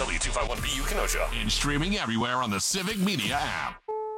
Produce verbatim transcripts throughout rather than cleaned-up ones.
W two fifty-one B U Kenosha. And streaming everywhere on the Civic Media app.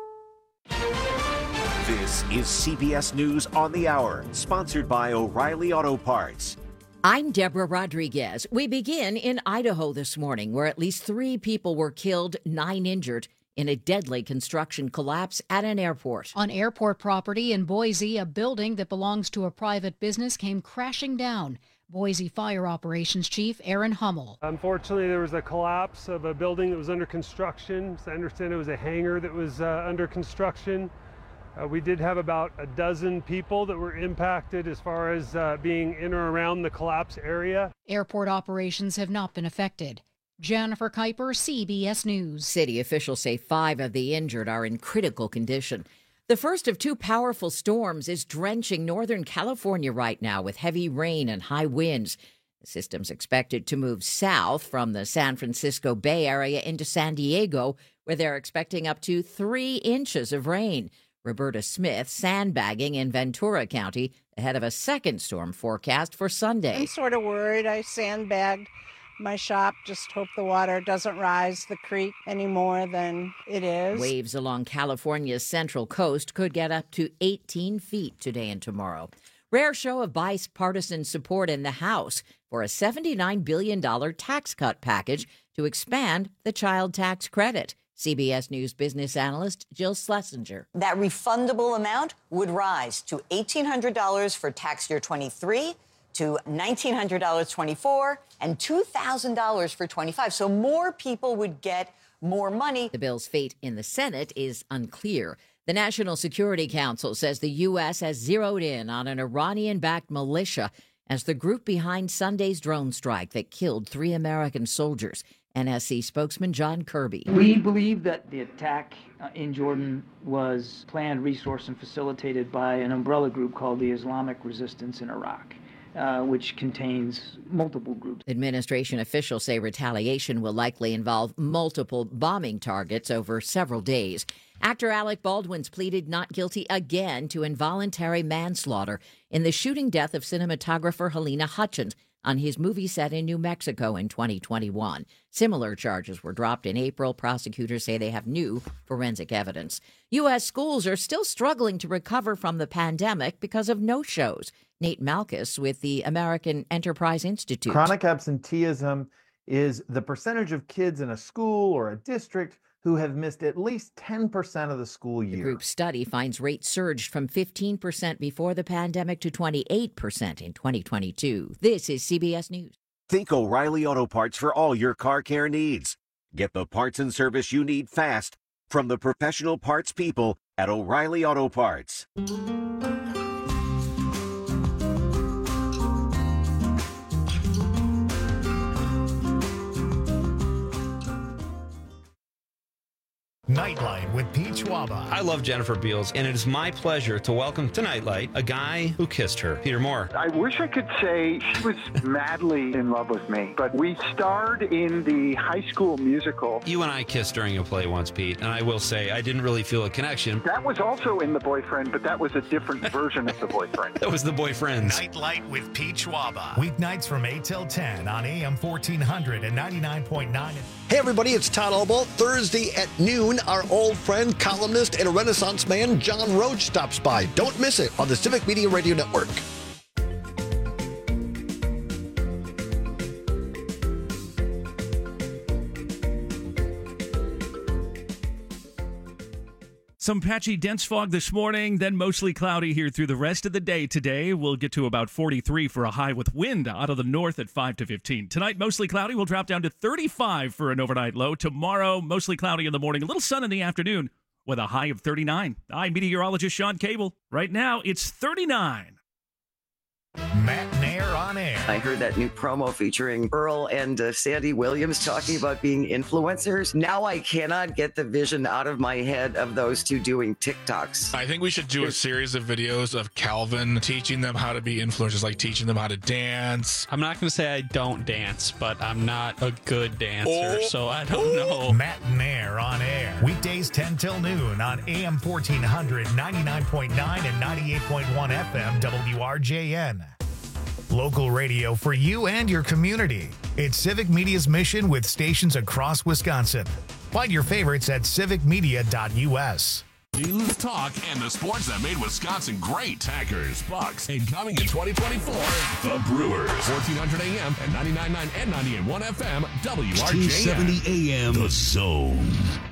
This is C B S News on the Hour, sponsored by O'Reilly Auto Parts. I'm Deborah Rodriguez. We begin in Idaho this morning, where at least three people were killed, nine injured, in a deadly construction collapse at an airport. On airport property in Boise, a building that belongs to a private business came crashing down. Boise Fire Operations Chief Aaron Hummel. Unfortunately, there was a collapse of a building that was under construction. So I understand it was a hangar that was uh, under construction. Uh, we did have about a dozen people that were impacted as far as uh, being in or around the collapse area. Airport operations have not been affected. Jennifer Kuiper, C B S News. City officials say five of the injured are in critical condition. The first of two powerful storms is drenching Northern California right now with heavy rain and high winds. The system's expected to move south from the San Francisco Bay Area into San Diego, where they're expecting up to three inches of rain. Roberta Smith sandbagging in Ventura County ahead of a second storm forecast for Sunday. I'm sort of worried. I sandbagged my shop, just hope the water doesn't rise the creek any more than it is. Waves along California's central coast could get up to eighteen feet today and tomorrow. Rare show of bipartisan support in the House for a seventy-nine billion dollars tax cut package to expand the child tax credit. C B S News business analyst Jill Schlesinger. That refundable amount would rise to eighteen hundred dollars for tax year twenty-three, to nineteen hundred dollars twenty-four, and two thousand dollars for twenty-five. So more people would get more money. The bill's fate in the Senate is unclear. The National Security Council says the U S has zeroed in on an Iranian-backed militia as the group behind Sunday's drone strike that killed three American soldiers. N S C spokesman John Kirby. We believe that the attack uh, in Jordan was planned, resourced, and facilitated by an umbrella group called the Islamic Resistance in Iraq, uh, which contains multiple groups. Administration officials say retaliation will likely involve multiple bombing targets over several days. Actor Alec Baldwin's pleaded not guilty again to involuntary manslaughter in the shooting death of cinematographer Helena Hutchins on his movie set in New Mexico in twenty twenty-one. Similar charges were dropped in April. Prosecutors say they have new forensic evidence. U S schools are still struggling to recover from the pandemic because of no-shows. Nate Malkus with the American Enterprise Institute. Chronic absenteeism is the percentage of kids in a school or a district who have missed at least ten percent of the school year. The group study finds rates surged from fifteen percent before the pandemic to twenty-eight percent in twenty twenty-two. This is C B S News. Think O'Reilly Auto Parts for all your car care needs. Get the parts and service you need fast from the professional parts people at O'Reilly Auto Parts. Nightlight with Pete Schwaba. I love Jennifer Beals, and it is my pleasure to welcome to Nightlight a guy who kissed her, Peter Moore. I wish I could say she was madly in love with me, but we starred in the High School Musical. You and I kissed during a play once, Pete, and I will say I didn't really feel a connection. That was also in The Boyfriend, but that was a different version of The Boyfriend. That was The Boyfriends. Nightlight with Pete Schwaba. Weeknights from eight till ten on A M fourteen hundred and ninety-nine point nine. Hey everybody, it's Todd Albaugh. Thursday at noon, our old friend, columnist, and Renaissance man, John Roach, stops by. Don't miss it on the Civic Media Radio Network. Some patchy dense fog this morning, then mostly cloudy here through the rest of the day today. We'll get to about forty-three for a high with wind out of the north at five to fifteen. Tonight, mostly cloudy. We'll drop down to thirty-five for an overnight low. Tomorrow, mostly cloudy in the morning. A little sun in the afternoon with a high of thirty-nine. I'm meteorologist Sean Cable. Right now, it's thirty-nine. Matt Nair on air. I heard that new promo featuring Earl and uh, Sandy Williams talking about being influencers. Now I cannot get the vision out of my head of those two doing TikToks. I think we should do a series of videos of Calvin teaching them how to be influencers, like teaching them how to dance. I'm not going to say I don't dance, but I'm not a good dancer, oh. so I don't know. Matt Nair on air. Weekdays ten till noon on A M fourteen hundred, ninety-nine point nine and ninety-eight point one F M W R J N. Local radio for you and your community. It's Civic Media's mission with stations across Wisconsin. Find your favorites at civic media dot u s. News, talk, and the sports that made Wisconsin great. Packers, Bucks, and coming in twenty twenty-four, the Brewers. fourteen hundred A M and ninety-nine point nine and ninety-eight point one F M, W R J M. two seventy A M, The Zone.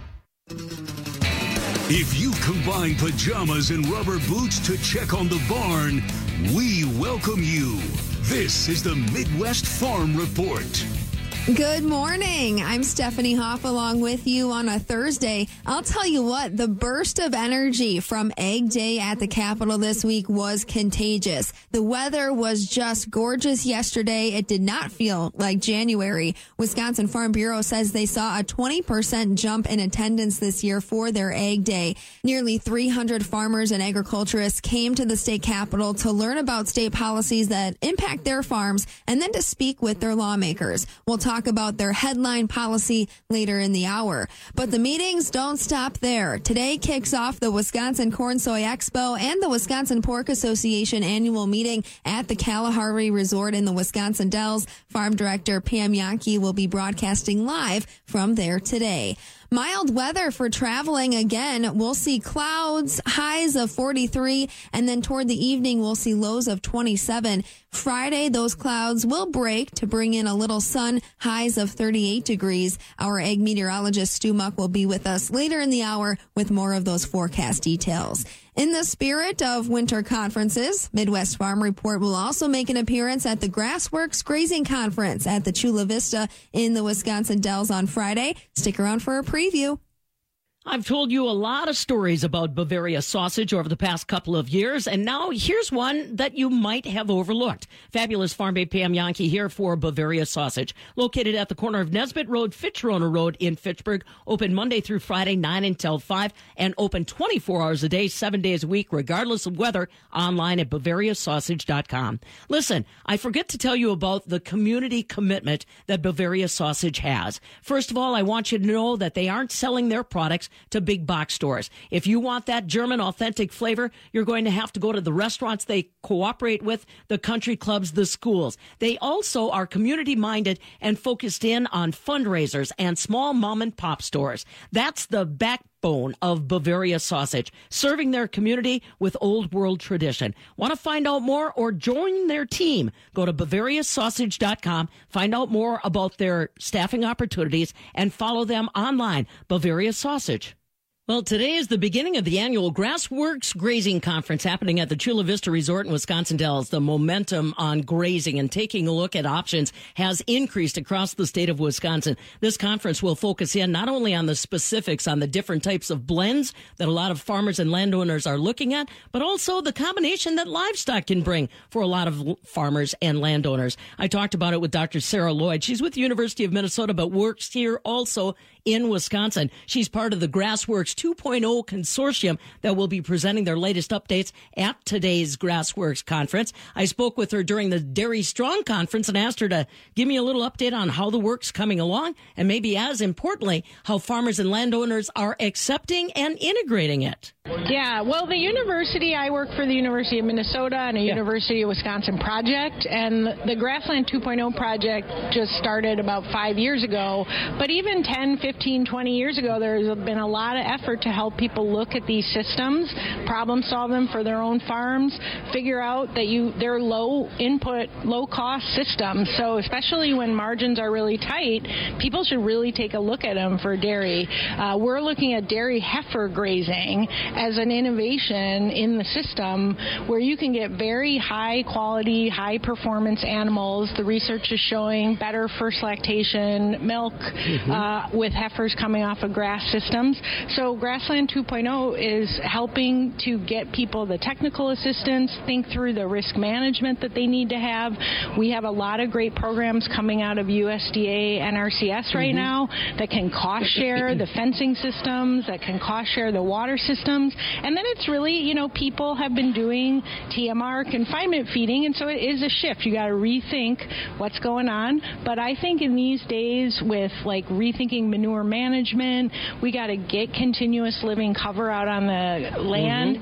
If you combine pajamas and rubber boots to check on the barn, we welcome you. This is the Midwest Farm Report. Good morning. I'm Stephanie Hoff along with you on a Thursday. I'll tell you what, the burst of energy from Egg Day at the Capitol this week was contagious. The weather was just gorgeous yesterday. It did not feel like January. Wisconsin Farm Bureau says they saw a twenty percent jump in attendance this year for their Egg Day. Nearly three hundred farmers and agriculturists came to the state capitol to learn about state policies that impact their farms and then to speak with their lawmakers. We'll talk Talk about their headline policy later in the hour. But the meetings don't stop there. Today kicks off the Wisconsin Corn Soy Expo and the Wisconsin Pork Association annual meeting at the Kalahari Resort in the Wisconsin Dells. Farm Director Pam Jahnke will be broadcasting live from there today. Mild weather for traveling again. We'll see clouds, highs of forty-three, and then toward the evening, we'll see lows of twenty-seven. Friday, those clouds will break to bring in a little sun, highs of thirty-eight degrees. Our egg meteorologist Stu Muck will be with us later in the hour with more of those forecast details. In the spirit of winter conferences, Midwest Farm Report will also make an appearance at the Grassworks Grazing Conference at the Chula Vista in the Wisconsin Dells on Friday. Stick around for a preview. I've told you a lot of stories about Bavaria sausage over the past couple of years, and now here's one that you might have overlooked. Fabulous farm babe Pam Jahnke here for Bavaria sausage. Located at the corner of Nesbitt Road, Fitzroy Road in Fitchburg. Open Monday through Friday, nine until five, and open twenty-four hours a day, seven days a week, regardless of weather, online at bavaria sausage dot com. Listen, I forget to tell you about the community commitment that Bavaria sausage has. First of all, I want you to know that they aren't selling their products to big box stores. If you want that German authentic flavor, you're going to have to go to the restaurants they cooperate with, the country clubs, the schools. They also are community minded and focused in on fundraisers and small mom and pop stores. That's the backbone of Bavaria sausage, serving their community with old world tradition. Want to find out more or join their team? Go to bavaria sausage dot com, find out more about their staffing opportunities, and follow them online. Bavaria Sausage. Well, today is the beginning of the annual Grassworks Grazing Conference happening at the Chula Vista Resort in Wisconsin Dells. The momentum on grazing and taking a look at options has increased across the state of Wisconsin. This conference will focus in not only on the specifics on the different types of blends that a lot of farmers and landowners are looking at, but also the combination that livestock can bring for a lot of farmers and landowners. I talked about it with Doctor Sarah Lloyd. She's with the University of Minnesota, but works here also in Wisconsin. She's part of the Grassworks two point oh consortium that will be presenting their latest updates at today's Grassworks conference. I spoke with her during the Dairy Strong conference and asked her to give me a little update on how the work's coming along and maybe as importantly, how farmers and landowners are accepting and integrating it. Yeah, well, the university, I work for the University of Minnesota and a yeah. University of Wisconsin project, and the Grassland two point oh project just started about five years ago. But even ten, fifteen, twenty years ago, there's been a lot of effort to help people look at these systems, problem solve them for their own farms, figure out that you they're low input, low cost systems. So especially when margins are really tight, people should really take a look at them for dairy. Uh, we're looking at dairy heifer grazing as an innovation in the system where you can get very high quality, high performance animals. The research is showing better first lactation milk mm-hmm. uh, with heifers coming off of grass systems. So Grassland two point oh is helping to get people the technical assistance, think through the risk management that they need to have. We have a lot of great programs coming out of U S D A and N R C S right mm-hmm. now that can cost share the fencing systems, that can cost share the water systems. And then it's really, you know, people have been doing T M R confinement feeding, and so it is a shift. You got to rethink what's going on. But I think in these days with like rethinking manure management, we got to get continuous living cover out on the land. Mm-hmm.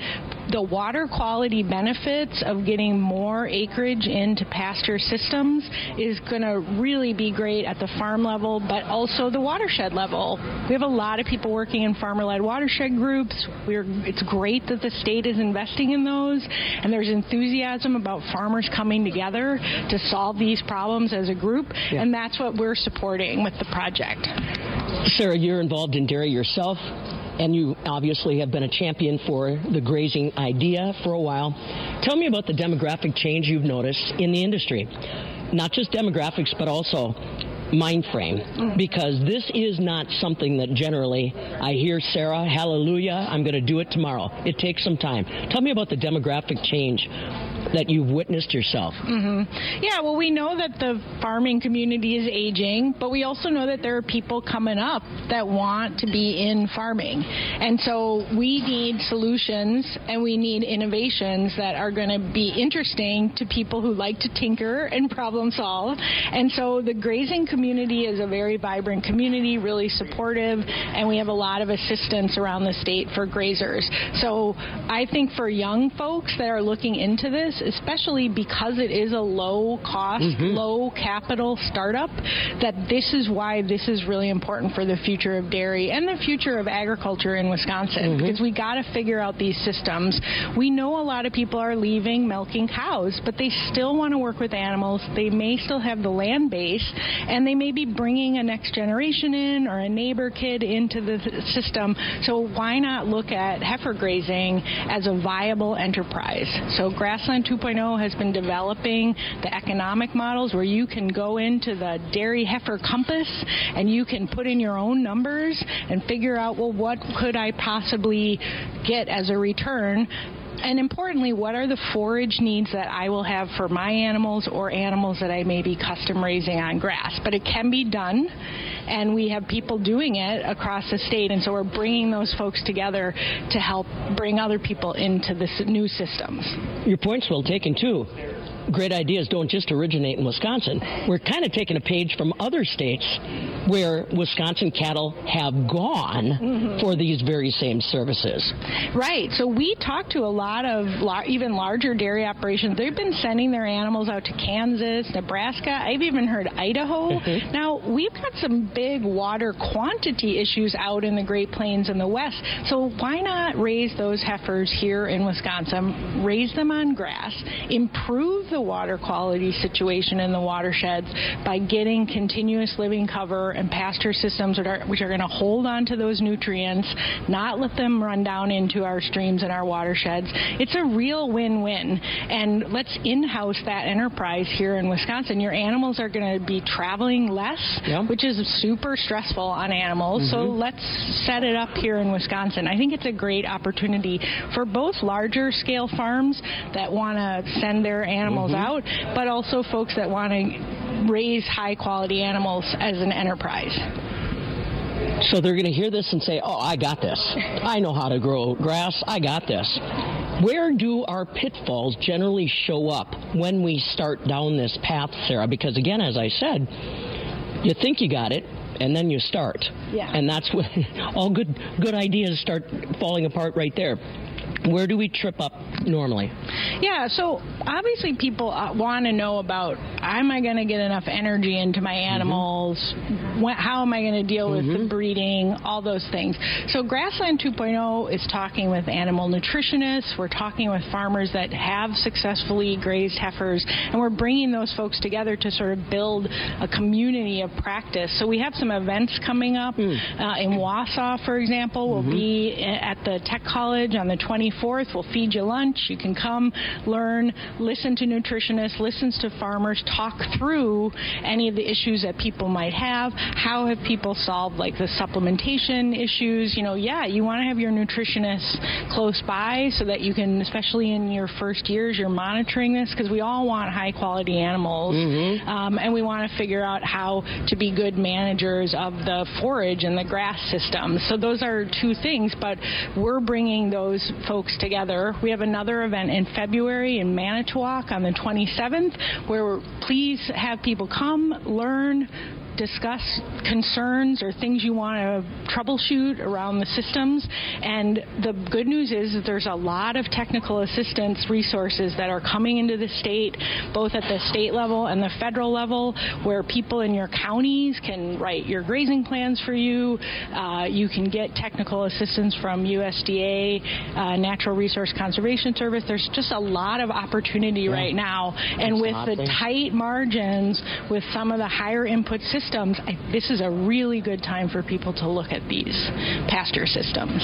the water quality benefits of getting more acreage into pasture systems is going to really be great at the farm level, but also the watershed level. We have a lot of people working in farmer-led watershed groups. We're, it's great that the state is investing in those, and there's enthusiasm about farmers coming together to solve these problems as a group, yeah. and that's what we're supporting with the project. Sarah, you're involved in dairy yourself, and you obviously have been a champion for the grazing idea for a while. Tell me about the demographic change you've noticed in the industry. Not just demographics, but also mind frame, because this is not something that generally I hear, Sarah, hallelujah, I'm going to do it tomorrow. It takes some time. Tell me about the demographic change that you've witnessed yourself. Mm-hmm. Yeah, well, we know that the farming community is aging, but we also know that there are people coming up that want to be in farming. And so we need solutions and we need innovations that are going to be interesting to people who like to tinker and problem solve. And so the grazing community is a very vibrant community, really supportive, and we have a lot of assistance around the state for grazers. So I think for young folks that are looking into this, especially because it is a low-cost, mm-hmm. low-capital startup, that this is why this is really important for the future of dairy and the future of agriculture in Wisconsin, mm-hmm. because we got to figure out these systems. We know a lot of people are leaving milking cows, but they still want to work with animals. They may still have the land base, and they may be bringing a next generation in or a neighbor kid into the system. So why not look at heifer grazing as a viable enterprise? So Grassland two point oh has been developing the economic models where you can go into the dairy heifer compass and you can put in your own numbers and figure out, well, what could I possibly get as a return? And importantly, what are the forage needs that I will have for my animals or animals that I may be custom raising on grass? But it can be done, and we have people doing it across the state, and so we're bringing those folks together to help bring other people into the new systems. Your point's well taken, too. Great ideas don't just originate in Wisconsin. We're kind of taking a page from other states where Wisconsin cattle have gone mm-hmm. for these very same services. Right. So we talk to a lot of lar- even larger dairy operations. They've been sending their animals out to Kansas, Nebraska. I've even heard Idaho. Mm-hmm. Now, we've got some big water quantity issues out in the Great Plains and the West. So why not raise those heifers here in Wisconsin, raise them on grass, improve the water quality situation in the watersheds by getting continuous living cover and pasture systems that are, which are going to hold on to those nutrients, not let them run down into our streams and our watersheds. It's a real win-win. And let's in-house that enterprise here in Wisconsin. Your animals are going to be traveling less, yeah. which is super stressful on animals. Mm-hmm. So let's set it up here in Wisconsin. I think it's a great opportunity for both larger scale farms that want to send their animals mm-hmm. out, but also folks that want to raise high quality animals as an enterprise. So they're going to hear this and say, oh, I got this. I know how to grow grass. I got this. Where do our pitfalls generally show up when we start down this path, Sarah? Because again, as I said, you think you got it, and then you start. Yeah. And that's when all good good ideas start falling apart right there. Where do we trip up normally? Yeah, so obviously people uh, want to know about, am I going to get enough energy into my animals? Mm-hmm. When, how am I going to deal with mm-hmm. the breeding? All those things. So Grassland two point oh is talking with animal nutritionists. We're talking with farmers that have successfully grazed heifers, and we're bringing those folks together to sort of build a community of practice. So we have some events coming up mm. uh, in Wausau, for example. We'll mm-hmm. be at the Tech College on the twenty-fourth. We'll feed you lunch. You can come, learn, listen to nutritionists, listen to farmers, talk through any of the issues that people might have. How have people solved, like, the supplementation issues? You know, yeah, you want to have your nutritionist close by so that you can, especially in your first years, you're monitoring this, because we all want high-quality animals, mm-hmm. um, and we want to figure out how to be good managers of the forage and the grass system. So those are two things, but we're bringing those folks together. We have another event in February in Manitowoc on the twenty-seventh, where we're, please have people come, learn, discuss concerns or things you want to troubleshoot around the systems. And the good news is that there's a lot of technical assistance resources that are coming into the state, both at the state level and the federal level, where people in your counties can write your grazing plans for you. Uh, you can get technical assistance from U S D A, uh, Natural Resource Conservation Service. There's just a lot of opportunity yeah. right now. And with the tight margins, with some of the higher input systems, I, this is a really good time for people to look at these pasture systems.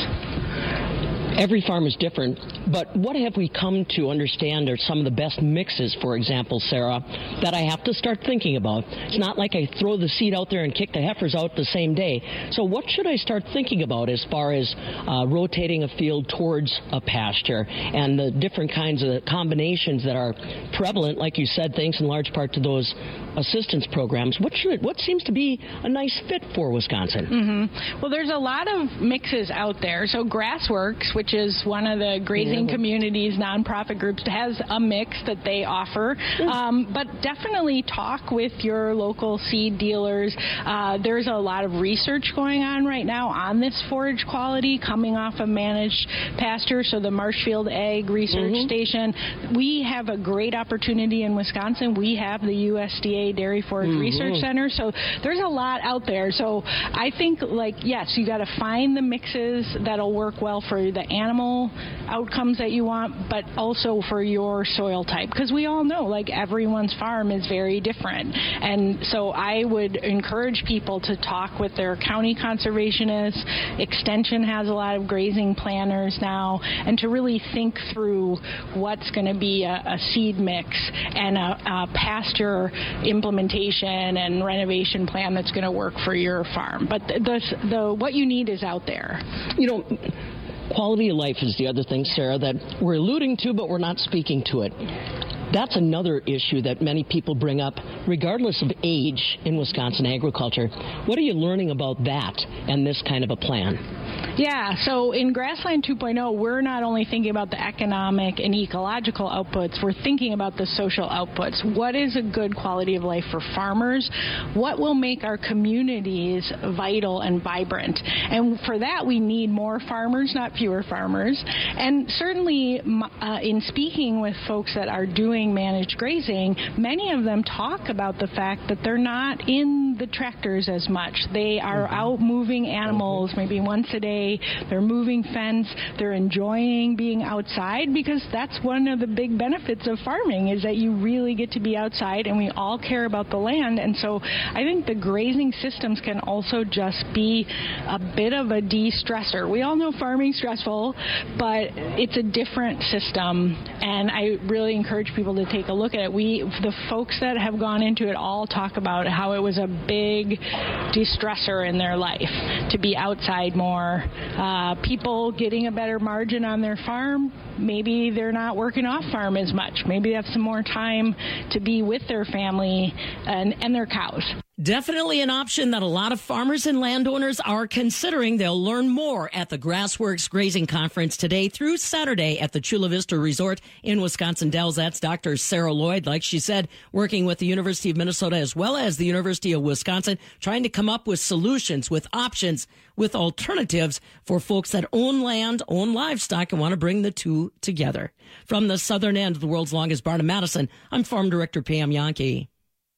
Every farm is different, but what have we come to understand are some of the best mixes, for example, Sarah, that I have to start thinking about? It's not like I throw the seed out there and kick the heifers out the same day. So what should I start thinking about as far as uh, rotating a field towards a pasture and the different kinds of combinations that are prevalent, like you said, thanks in large part to those assistance programs? What should what seems to be a nice fit for Wisconsin? Mm-hmm. Well, there's a lot of mixes out there. So Grassworks, which is one of the grazing yeah. communities, nonprofit groups, has a mix that they offer. Mm. Um, but definitely talk with your local seed dealers. Uh, there's a lot of research going on right now on this forage quality coming off of managed pasture. So the Marshfield Ag Research mm-hmm. Station. We have a great opportunity in Wisconsin. We have the U S D A Dairy Forage mm-hmm. Research Center. So there's a lot out there. So I think, like, yes, you got to find the mixes that'll work well for the animal outcomes that you want, but also for your soil type. Because we all know, like, everyone's farm is very different. And so I would encourage people to talk with their county conservationists. Extension has a lot of grazing planners now, and to really think through what's going to be a, a seed mix and a, a pasture implementation and renovation plan that's going to work for your farm. But the, the, the what you need is out there. You know, quality of life is the other thing, Sarah, that we're alluding to, but we're not speaking to it. That's another issue that many people bring up, regardless of age in Wisconsin agriculture. What are you learning about that and this kind of a plan? Yeah, so in Grassland two point oh, we're not only thinking about the economic and ecological outputs, we're thinking about the social outputs. What is a good quality of life for farmers? What will make our communities vital and vibrant? And for that, we need more farmers, not fewer farmers. And certainly, uh, in speaking with folks that are doing managed grazing, many of them talk about the fact that they're not in the tractors as much. They are mm-hmm. out moving animals maybe once a day. They're moving fence. They're enjoying being outside, because that's one of the big benefits of farming, is that you really get to be outside, and we all care about the land. And so I think the grazing systems can also just be a bit of a de-stressor. We all know farming's stressful, but it's a different system, and I really encourage people to take a look at it. We, the folks that have gone into it, all talk about how it was a big de-stressor in their life to be outside more. Uh, people getting a better margin on their farm, maybe they're not working off farm as much. Maybe they have some more time to be with their family and, and their cows. Definitely an option that a lot of farmers and landowners are considering. They'll learn more at the Grassworks Grazing Conference today through Saturday at the Chula Vista Resort in Wisconsin Dells. That's Doctor Sarah Lloyd, like she said, working with the University of Minnesota as well as the University of Wisconsin, trying to come up with solutions, with options, with alternatives for folks that own land, own livestock, and want to bring the two together. From the southern end of the world's longest barn in Madison, I'm Farm Director Pam Yankee.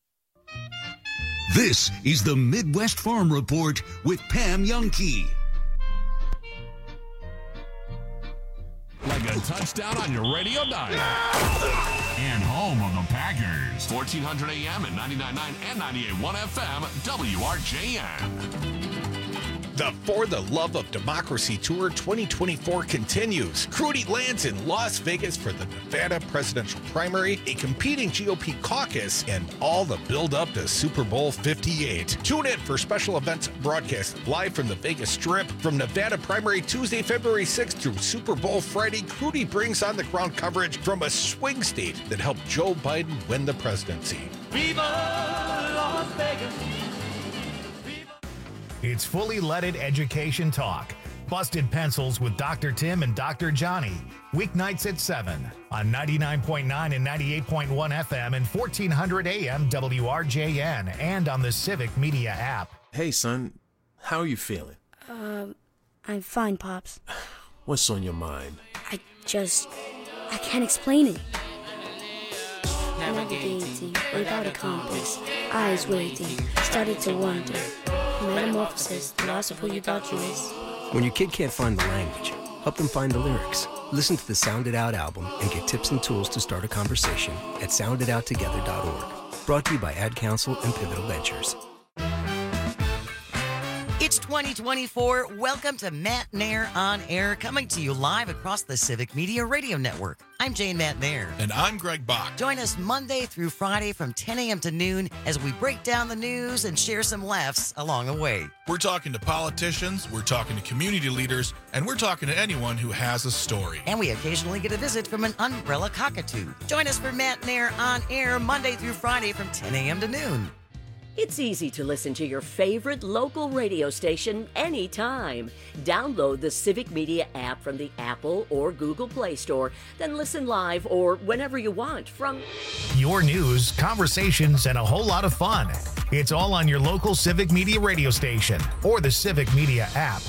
This is the Midwest Farm Report with Pam Yankee. Like a touchdown on your radio dial. And home of the Packers. fourteen hundred A M and ninety-nine point nine and ninety-eight point one F M, W R J N. The For the Love of Democracy Tour twenty twenty-four continues. Crudy lands in Las Vegas for the Nevada presidential primary, a competing G O P caucus, and all the build-up to Super Bowl fifty-eight. Tune in for special events broadcast live from the Vegas Strip. From Nevada primary Tuesday, February sixth through Super Bowl Friday, Crudy brings on the ground coverage from a swing state that helped Joe Biden win the presidency. Viva Las Vegas! It's fully leaded education talk. Busted Pencils with Doctor Tim and Doctor Johnny. Weeknights at seven on ninety-nine point nine and ninety-eight point one F M and fourteen hundred A M W R J N and on the Civic Media app. Hey, son. How are you feeling? Um, I'm fine, Pops. What's on your mind? I just... I can't explain it. Navigating without a compass, eyes waiting, started to wonder. Metamorphosis, the loss of who you thought you was. When your kid can't find the language, help them find the lyrics. Listen to the Sound It Out album and get tips and tools to start a conversation at sound it out together dot org. Brought to you by Ad Council and Pivotal Ventures. It's twenty twenty-four. Welcome to Matt Nair on Air, coming to you live across the Civic Media Radio Network. I'm Jane Matt Nair. And I'm Greg Bach. Join us Monday through Friday from ten a.m. to noon as we break down the news and share some laughs along the way. We're talking to politicians, we're talking to community leaders, and we're talking to anyone who has a story. And we occasionally get a visit from an umbrella cockatoo. Join us for Matt Nair on Air Monday through Friday from ten a.m. to noon. It's easy to listen to your favorite local radio station anytime. Download the Civic Media app from the Apple or Google Play Store, then listen live or whenever you want from your news, conversations, and a whole lot of fun. It's all on your local Civic Media radio station or the Civic Media app.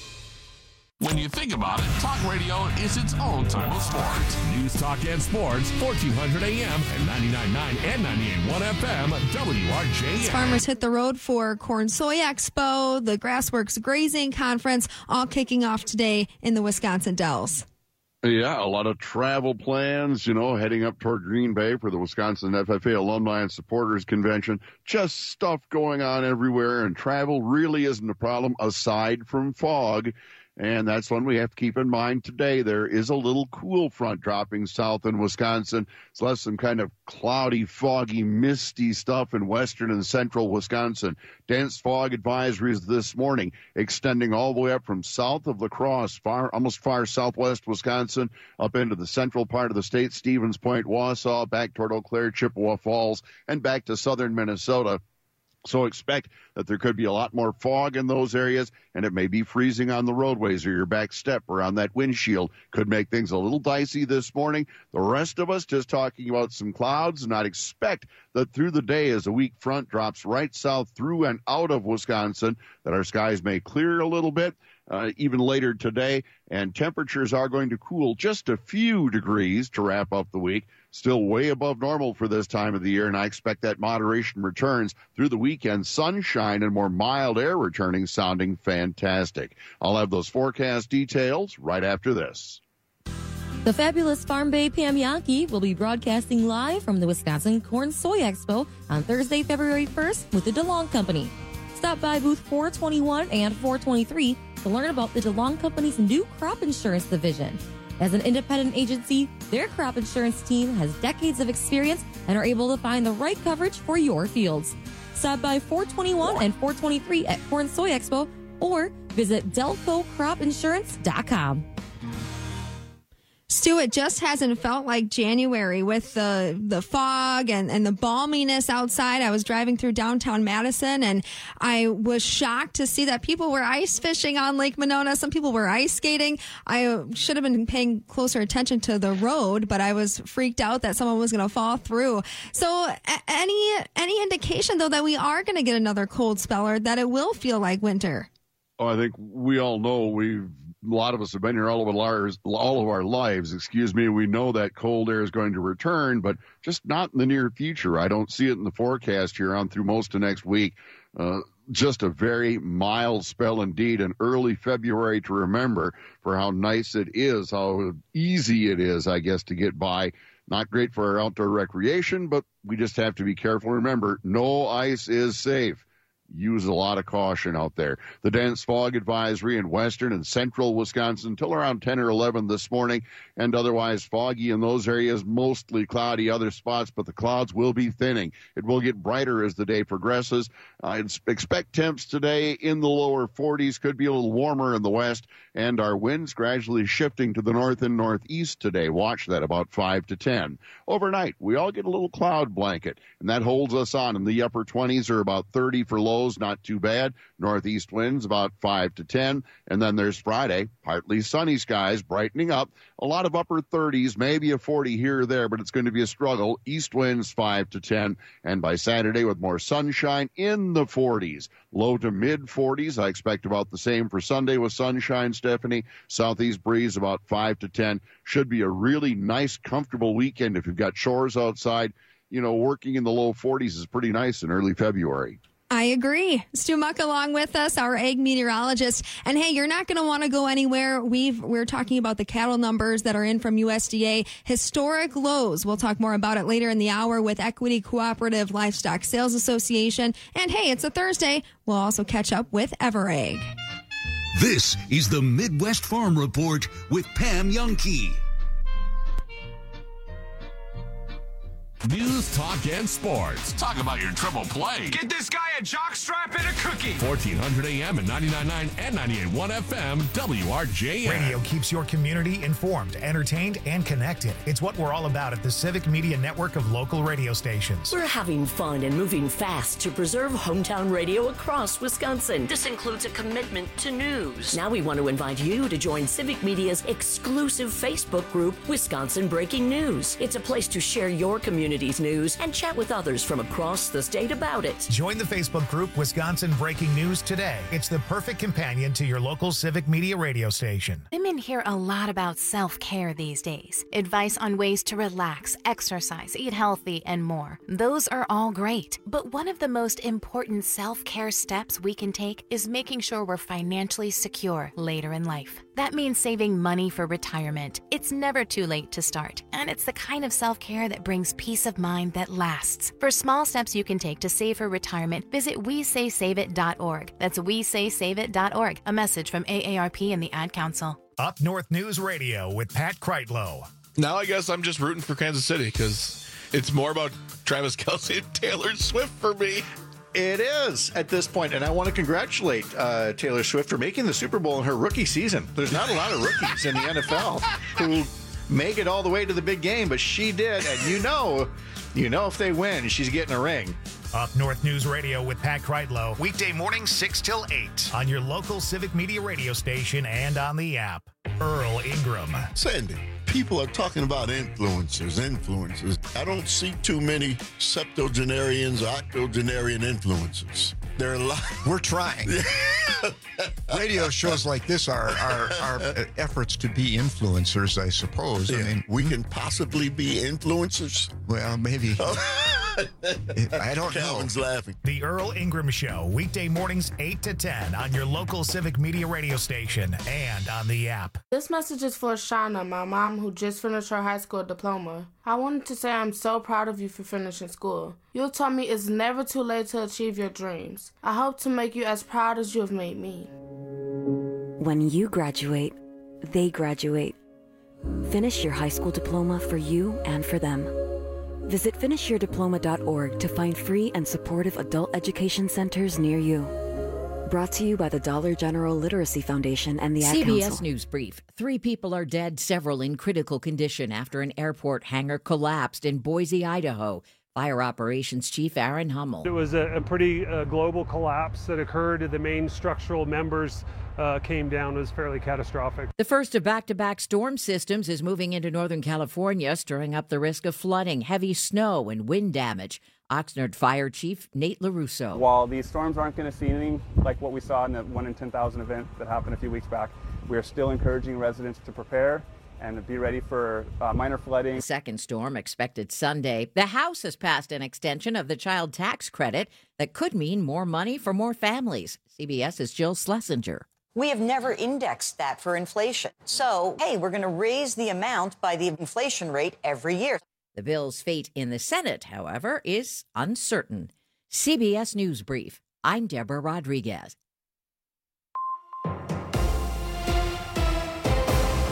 When you think about it, talk radio is its own type of sports. News, talk, and sports, fourteen hundred A M and ninety-nine point nine and ninety-eight point one F M, W R J N. As farmers hit the road for Corn Soy Expo, the Grassworks Grazing Conference, all kicking off today in the Wisconsin Dells. Yeah, a lot of travel plans, you know, heading up toward Green Bay for the Wisconsin F F A Alumni and Supporters Convention. Just stuff going on everywhere, and travel really isn't a problem aside from fog. And that's one we have to keep in mind today. There is a little cool front dropping south in Wisconsin. It's less some kind of cloudy, foggy, misty stuff in western and central Wisconsin. Dense fog advisories this morning extending all the way up from south of La Crosse, far, almost far southwest Wisconsin, up into the central part of the state, Stevens Point, Wausau, back toward Eau Claire, Chippewa Falls, and back to southern Minnesota. So expect that there could be a lot more fog in those areas, and it may be freezing on the roadways or your back step or on that windshield. Could make things a little dicey this morning. The rest of us just talking about some clouds, and I'd expect that through the day as a weak front drops right south through and out of Wisconsin, that our skies may clear a little bit. Uh, even later today, and temperatures are going to cool just a few degrees to wrap up the week. Still way above normal for this time of the year, and I expect that moderation returns through the weekend. Sunshine and more mild air returning, sounding fantastic. I'll have those forecast details right after this. The fabulous Farm Bay Pam Yankee will be broadcasting live from the Wisconsin Corn Soy Expo on Thursday, February first with the DeLong Company. Stop by booth four twenty-one and four twenty-three to learn about the DeLong Company's new crop insurance division. As an independent agency, their crop insurance team has decades of experience and are able to find the right coverage for your fields. Stop by four twenty-one and four twenty-three at Corn Soy Expo or visit delco crop insurance dot com. Stu, it just hasn't felt like January with the the fog and, and the balminess outside. I was driving through downtown Madison, and I was shocked to see that people were ice fishing on Lake Monona. Some people were ice skating. I should have been paying closer attention to the road, but I was freaked out that someone was going to fall through. So any any indication, though, that we are going to get another cold spell or that it will feel like winter? Oh, I think we all know we've A lot of us have been here all of our all of our lives. Excuse me. We know that cold air is going to return, but just not in the near future. I don't see it in the forecast here on through most of next week. Uh, just a very mild spell indeed, and early February to remember for how nice it is, how easy it is, I guess, to get by. Not great for our outdoor recreation, but we just have to be careful. Remember, no ice is safe. Use a lot of caution out there. The dense fog advisory in western and central Wisconsin till around ten or eleven this morning, and otherwise foggy in those areas, mostly cloudy other spots, but the clouds will be thinning. It will get brighter as the day progresses. I expect temps today in the lower forties, could be a little warmer in the west, and our winds gradually shifting to the north and northeast today. Watch that about five to ten. Overnight, we all get a little cloud blanket, and that holds us on in the upper twenties or about thirty for low. lows, not too bad. Northeast winds about five to ten. And then there's Friday, partly sunny skies, brightening up. A lot of upper thirties, maybe a forty here or there, but it's going to be a struggle. East winds five to ten. And by Saturday, with more sunshine, in the forties. Low to mid forties. I expect about the same for Sunday with sunshine, Stephanie. Southeast breeze about five to ten. Should be a really nice, comfortable weekend if you've got chores outside. You know, working in the low forties is pretty nice in early February. I agree. Stu Muck along with us, our egg meteorologist. And hey, you're not going to want to go anywhere. We've, we're talking about the cattle numbers that are in from U S D A. Historic lows. We'll talk more about it later in the hour with Equity Cooperative Livestock Sales Association. And hey, it's a Thursday. We'll also catch up with Everegg. This is the Midwest Farm Report with Pam Youngkey. News, talk, and sports. Talk about your triple play. Get this guy a jockstrap and a cookie. fourteen hundred A M and ninety-nine point nine and ninety-eight point one F M, W R J N. Radio keeps your community informed, entertained, and connected. It's what we're all about at the Civic Media Network of local radio stations. We're having fun and moving fast to preserve hometown radio across Wisconsin. This includes a commitment to news. Now we want to invite you to join Civic Media's exclusive Facebook group, Wisconsin Breaking News. It's a place to share your community news and chat with others from across the state about it. Join the Facebook group Wisconsin Breaking News today. It's the perfect companion to your local Civic Media radio station. Women hear a lot about self-care these days. Advice on ways to relax, exercise, eat healthy, and more. Those are all great. But one of the most important self-care steps we can take is making sure we're financially secure later in life. That means saving money for retirement. It's never too late to start, and it's the kind of self-care that brings peace of mind that lasts. For small steps you can take to save for retirement, visit we say save it dot org. That's we say save it dot org. A message from A A R P and the Ad Council. Up North News Radio with Pat Kreitlow. Now I guess I'm just rooting for Kansas City because it's more about Travis Kelce and Taylor Swift for me. It is at this point, and I want to congratulate uh, Taylor Swift for making the Super Bowl in her rookie season. There's not a lot of rookies in the N F L who make it all the way to the big game, but she did, and you know, you know if they win, she's getting a ring. Up North News Radio with Pat Kreitlow, weekday mornings six till eight on your local Civic Media radio station and on the app. Earl Ingram. Sandy, people are talking about influencers, influencers. I don't see too many septuagenarians or octogenarian influencers. There are a lot. We're trying. Radio shows like this are, are, are efforts to be influencers, I suppose. Yeah. I mean, we can possibly be influencers. Well, maybe. I don't Calvin's know. laughing. The Earl Ingram Show, weekday mornings eight to ten on your local Civic Media radio station and on the app. This message is for Shauna, my mom, who just finished her high school diploma. I wanted to say I'm so proud of you for finishing school. You told me it's never too late to achieve your dreams. I hope to make you as proud as you have made me. When you graduate, they graduate. Finish your high school diploma for you and for them. Visit finish your diploma dot org to find free and supportive adult education centers near you. Brought to you by the Dollar General Literacy Foundation and the Ad C B S Council. News Brief. Three people are dead, several in critical condition after an airport hangar collapsed in Boise, Idaho. Fire Operations Chief Aaron Hummel. It was a, a pretty uh, global collapse that occurred. The main structural members uh, came down. It was fairly catastrophic. The first of back-to-back storm systems is moving into Northern California, stirring up the risk of flooding, heavy snow, and wind damage. Oxnard Fire Chief Nate LaRusso. While these storms aren't going to see anything like what we saw in the one in ten thousand event that happened a few weeks back, we are still encouraging residents to prepare and be ready for uh, minor flooding. Second storm expected Sunday. The House has passed an extension of the child tax credit that could mean more money for more families. CBS's Jill Schlesinger. We have never indexed that for inflation. So, hey, we're going to raise the amount by the inflation rate every year. The bill's fate in the Senate, however, is uncertain. C B S News Brief. I'm Deborah Rodriguez.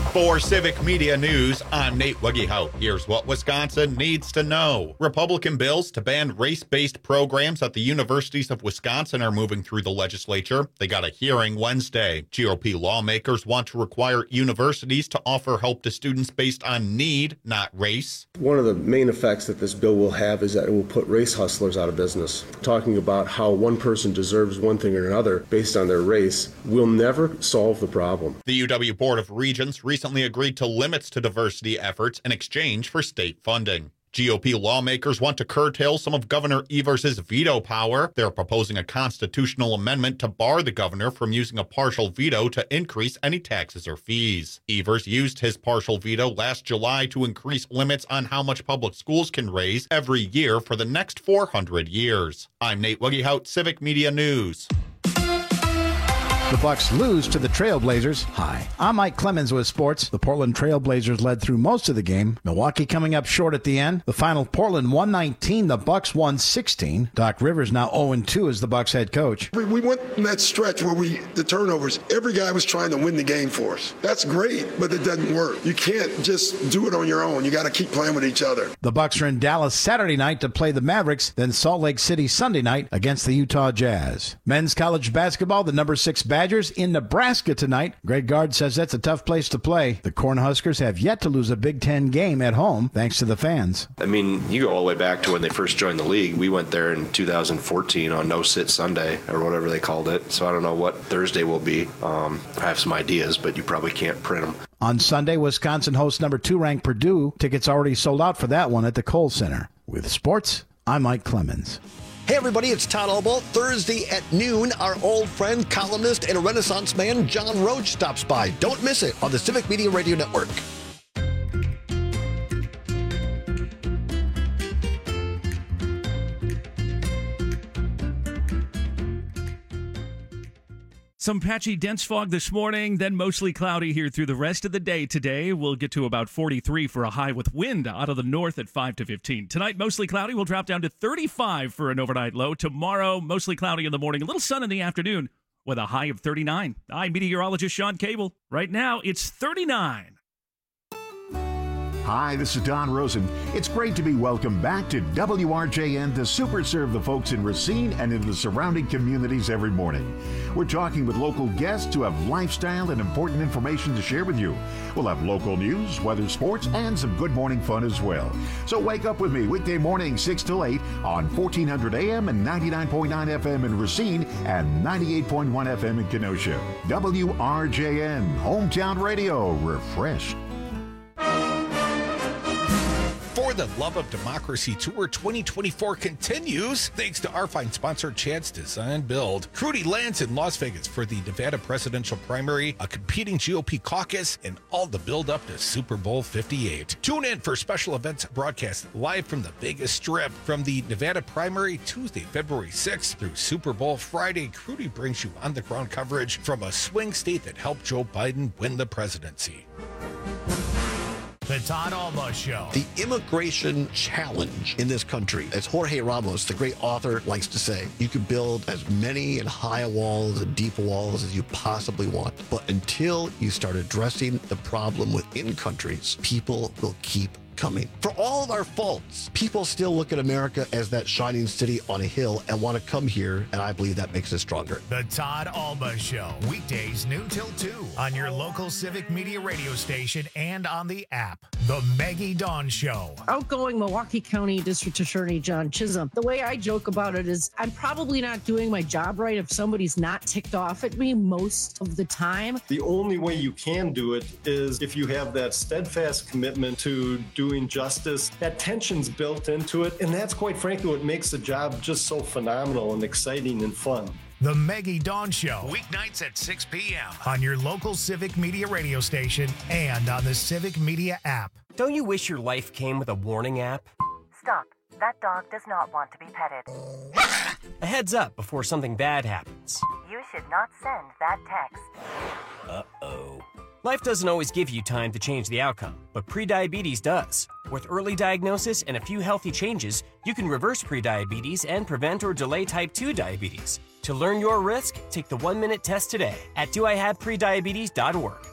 For Civic Media News, I'm Nate Wiggyhout. Here's what Wisconsin needs to know. Republican bills to ban race-based programs at the universities of Wisconsin are moving through the legislature. They got a hearing Wednesday. G O P lawmakers want to require universities to offer help to students based on need, not race. One of the main effects that this bill will have is that it will put race hustlers out of business. Talking about how one person deserves one thing or another based on their race will never solve the problem. The U W Board of Regents recently agreed to limits to diversity efforts in exchange for state funding. G O P lawmakers want to curtail some of Governor Evers' veto power. They're proposing a constitutional amendment to bar the governor from using a partial veto to increase any taxes or fees. Evers used his partial veto last July to increase limits on how much public schools can raise every year for the next four hundred years. I'm Nate Wiggyhout, Civic Media News. The Bucks lose to the Trailblazers. Hi, I'm Mike Clemens with sports. The Portland Trailblazers led through most of the game. Milwaukee coming up short at the end. The final, Portland one nineteen, the Bucks one sixteen. Doc Rivers now oh and two as the Bucks head coach. We, we went in that stretch where we, the turnovers, every guy was trying to win the game for us. That's great, but it doesn't work. You can't just do it on your own. You got to keep playing with each other. The Bucks are in Dallas Saturday night to play the Mavericks, then Salt Lake City Sunday night against the Utah Jazz. Men's college basketball, the number six Badgers in Nebraska tonight. Greg Gard says that's a tough place to play. The Cornhuskers have yet to lose a Big Ten game at home, thanks to the fans. I mean, you go all the way back to when they first joined the league. We went there in two thousand fourteen on No Sit Sunday, or whatever they called it. So I don't know what Thursday will be. Um, I have some ideas, but you probably can't print them. On Sunday, Wisconsin hosts number two ranked Purdue. Tickets already sold out for that one at the Kohl Center. With sports, I'm Mike Clemens. Hey everybody, it's Todd Albo. Thursday at noon, our old friend, columnist, and Renaissance man, John Roach, stops by. Don't miss it on the Civic Media Radio Network. Some patchy dense fog this morning, then mostly cloudy here through the rest of the day today. We'll get to about forty-three for a high with wind out of the north at five to fifteen. Tonight, mostly cloudy. We'll drop down to thirty-five for an overnight low. Tomorrow, mostly cloudy in the morning. A little sun in the afternoon with a high of thirty-nine. I'm meteorologist Sean Cable. Right now, it's thirty-nine. Hi, this is Don Rosen. It's great to be welcomed back to W R J N to super serve the folks in Racine and in the surrounding communities every morning. We're talking with local guests who have lifestyle and important information to share with you. We'll have local news, weather, sports, and some good morning fun as well. So wake up with me weekday morning six till eight on fourteen hundred A M and ninety-nine point nine F M in Racine and ninety-eight point one F M in Kenosha. W R J N, Hometown Radio, refreshed. For the Love of Democracy Tour twenty twenty-four continues thanks to our fine sponsor, Chad's Design Build. Crudy lands in Las Vegas for the Nevada presidential primary, a competing G O P caucus, and all the build up to Super Bowl fifty-eight. Tune in for special events broadcast live from the Vegas Strip from the Nevada primary Tuesday, February sixth through Super Bowl Friday. Crudy brings you on the ground coverage from a swing state that helped Joe Biden win the presidency. The Todd Alba Show. The immigration challenge in this country, as Jorge Ramos, the great author, likes to say, you can build as many and high walls and deep walls as you possibly want. But until you start addressing the problem within countries, people will keep coming. For all of our faults, people still look at America as that shining city on a hill and want to come here, and I believe that makes us stronger. The Todd Alba Show, weekdays noon till two on your local Civic Media radio station and on the app. The Maggie Dawn Show. Outgoing Milwaukee County District Attorney John Chisholm. The way I joke about it is I'm probably not doing my job right if somebody's not ticked off at me most of the time. The only way you can do it is if you have that steadfast commitment to doing justice. That tension's built into it, and that's quite frankly what makes the job just so phenomenal and exciting and fun. The Maggie Dawn Show, weeknights at six p.m. on your local Civic Media radio station and on the Civic Media app. Don't you wish your life came with a warning app? Stop. That dog does not want to be petted. A heads up before something bad happens. You should not send that text. Uh-oh. Life doesn't always give you time to change the outcome, but prediabetes does. With early diagnosis and a few healthy changes, you can reverse prediabetes and prevent or delay type two diabetes. To learn your risk, take the one-minute test today at do I have prediabetes dot org.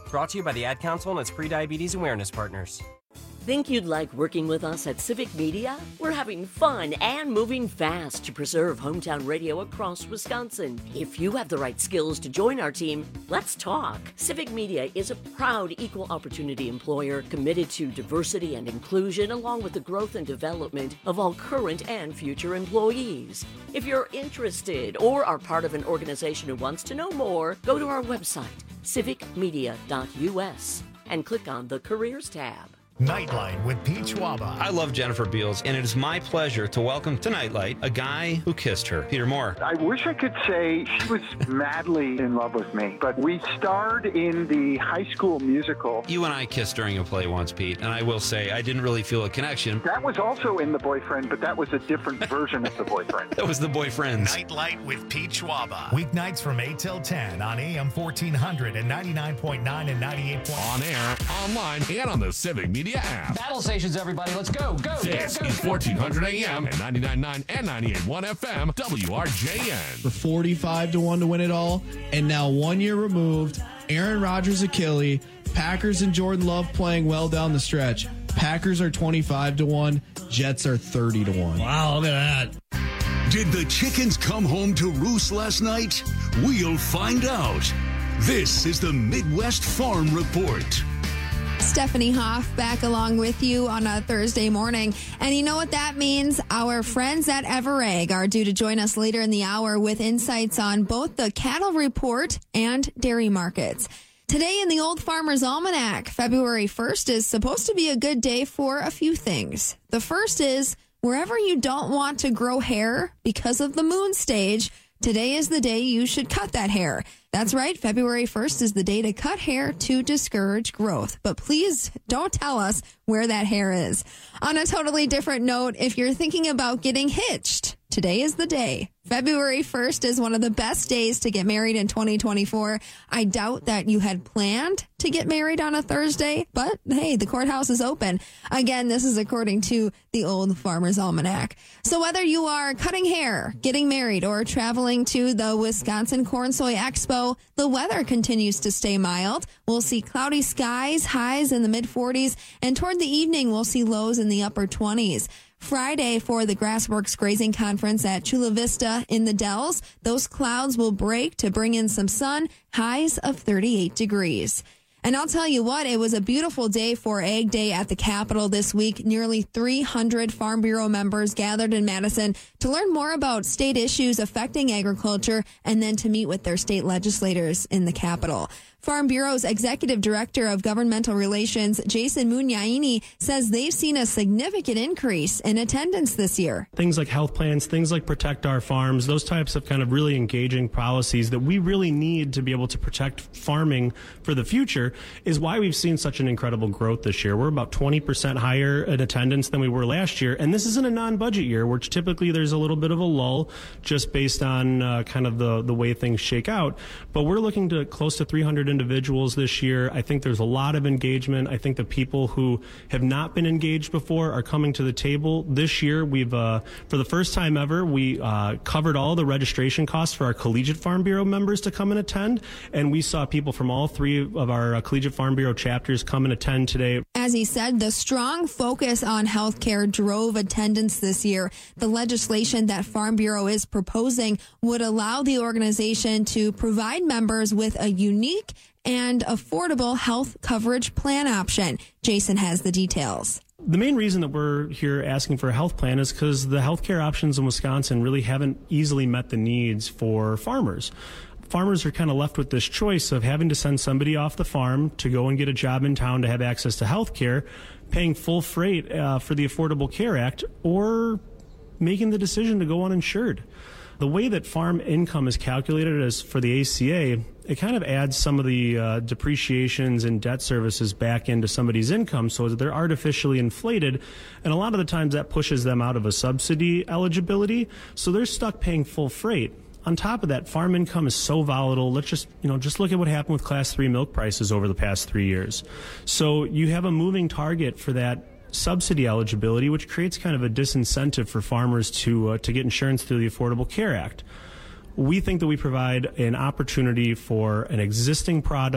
Brought to you by the Ad Council and its Prediabetes Awareness Partners. Think you'd like working with us at Civic Media? We're having fun and moving fast to preserve hometown radio across Wisconsin. If you have the right skills to join our team, let's talk. Civic Media is a proud equal opportunity employer committed to diversity and inclusion, along with the growth and development of all current and future employees. If you're interested or are part of an organization who wants to know more, go to our website, civic media dot u s, and click on the Careers tab. Nightlight with Pete Schwaba. I love Jennifer Beals, and it is my pleasure to welcome to Nightlight a guy who kissed her, Peter Moore. I wish I could say she was madly in love with me, but we starred in the High School Musical. You and I kissed during a play once, Pete, and I will say I didn't really feel a connection. That was also in The Boyfriend, but that was a different version of The Boyfriend. That was The Boyfriends. Nightlight with Pete Schwaba. Weeknights from eight till ten on A M fourteen hundred and ninety-nine point nine and ninety-eight point On one. air, online, and on the Civic Media app. Battle stations, everybody. Let's go. Go. This go, go, is go. fourteen hundred A M and ninety-nine point nine and ninety-eight point one F M, W R J N. For forty-five to one to win it all, and now one year removed, Aaron Rodgers Achilles, Packers and Jordan Love playing well down the stretch. Packers are twenty-five to one, Jets are thirty to one. Wow, look at that. Did the chickens come home to roost last night? We'll find out. This is the Midwest Farm Report. Stephanie Hoff back along with you on a Thursday morning. And you know what that means? Our friends at Everegg are due to join us later in the hour with insights on both the cattle report and dairy markets. Today in the Old Farmer's Almanac, February first is supposed to be a good day for a few things. The first is wherever you don't want to grow hair because of the moon stage, today is the day you should cut that hair. That's right. February first is the day to cut hair to discourage growth. But please don't tell us where that hair is. On a totally different note, if you're thinking about getting hitched, today is the day. February first is one of the best days to get married in twenty twenty-four. I doubt that you had planned to get married on a Thursday, but hey, the courthouse is open. Again, this is according to the Old Farmer's Almanac. So whether you are cutting hair, getting married, or traveling to the Wisconsin Corn Soy Expo, the weather continues to stay mild. We'll see cloudy skies, highs in the mid forties, and toward the evening, we'll see lows in the upper twenties. Friday for the Grassworks Grazing Conference at Chula Vista in the Dells. Those clouds will break to bring in some sun, highs of thirty-eight degrees. And I'll tell you what, it was a beautiful day for Ag Day at the Capitol this week. Nearly three hundred Farm Bureau members gathered in Madison to learn more about state issues affecting agriculture and then to meet with their state legislators in the Capitol. Farm Bureau's Executive Director of Governmental Relations, Jason Munyaini, says they've seen a significant increase in attendance this year. Things like health plans, things like Protect Our Farms, those types of kind of really engaging policies that we really need to be able to protect farming for the future is why we've seen such an incredible growth this year. We're about twenty percent higher in attendance than we were last year, and this isn't a non-budget year, which typically there's a little bit of a lull just based on uh, kind of the, the way things shake out. But we're looking to close to three hundred individuals this year. I think there's a lot of engagement. I think the people who have not been engaged before are coming to the table. This year, we've, uh, for the first time ever, we uh, covered all the registration costs for our Collegiate Farm Bureau members to come and attend. And we saw people from all three of our uh, Collegiate Farm Bureau chapters come and attend today. As he said, the strong focus on healthcare drove attendance this year. The legislation that Farm Bureau is proposing would allow the organization to provide members with a unique and affordable health coverage plan option. Jason has the details. The main reason that we're here asking for a health plan is because the healthcare options in Wisconsin really haven't easily met the needs for farmers. Farmers are kind of left with this choice of having to send somebody off the farm to go and get a job in town to have access to health care, paying full freight uh, for the Affordable Care Act, or making the decision to go uninsured. The way that farm income is calculated as for the A C A, it kind of adds some of the uh, depreciations and debt services back into somebody's income so that they're artificially inflated, and a lot of the times that pushes them out of a subsidy eligibility, so they're stuck paying full freight. On top of that, farm income is so volatile. Let's just, you know, just look at what happened with class three milk prices over the past three years. So you have a moving target for that subsidy eligibility, which creates kind of a disincentive for farmers to uh, to get insurance through the Affordable Care Act. We think that we provide an opportunity for an existing product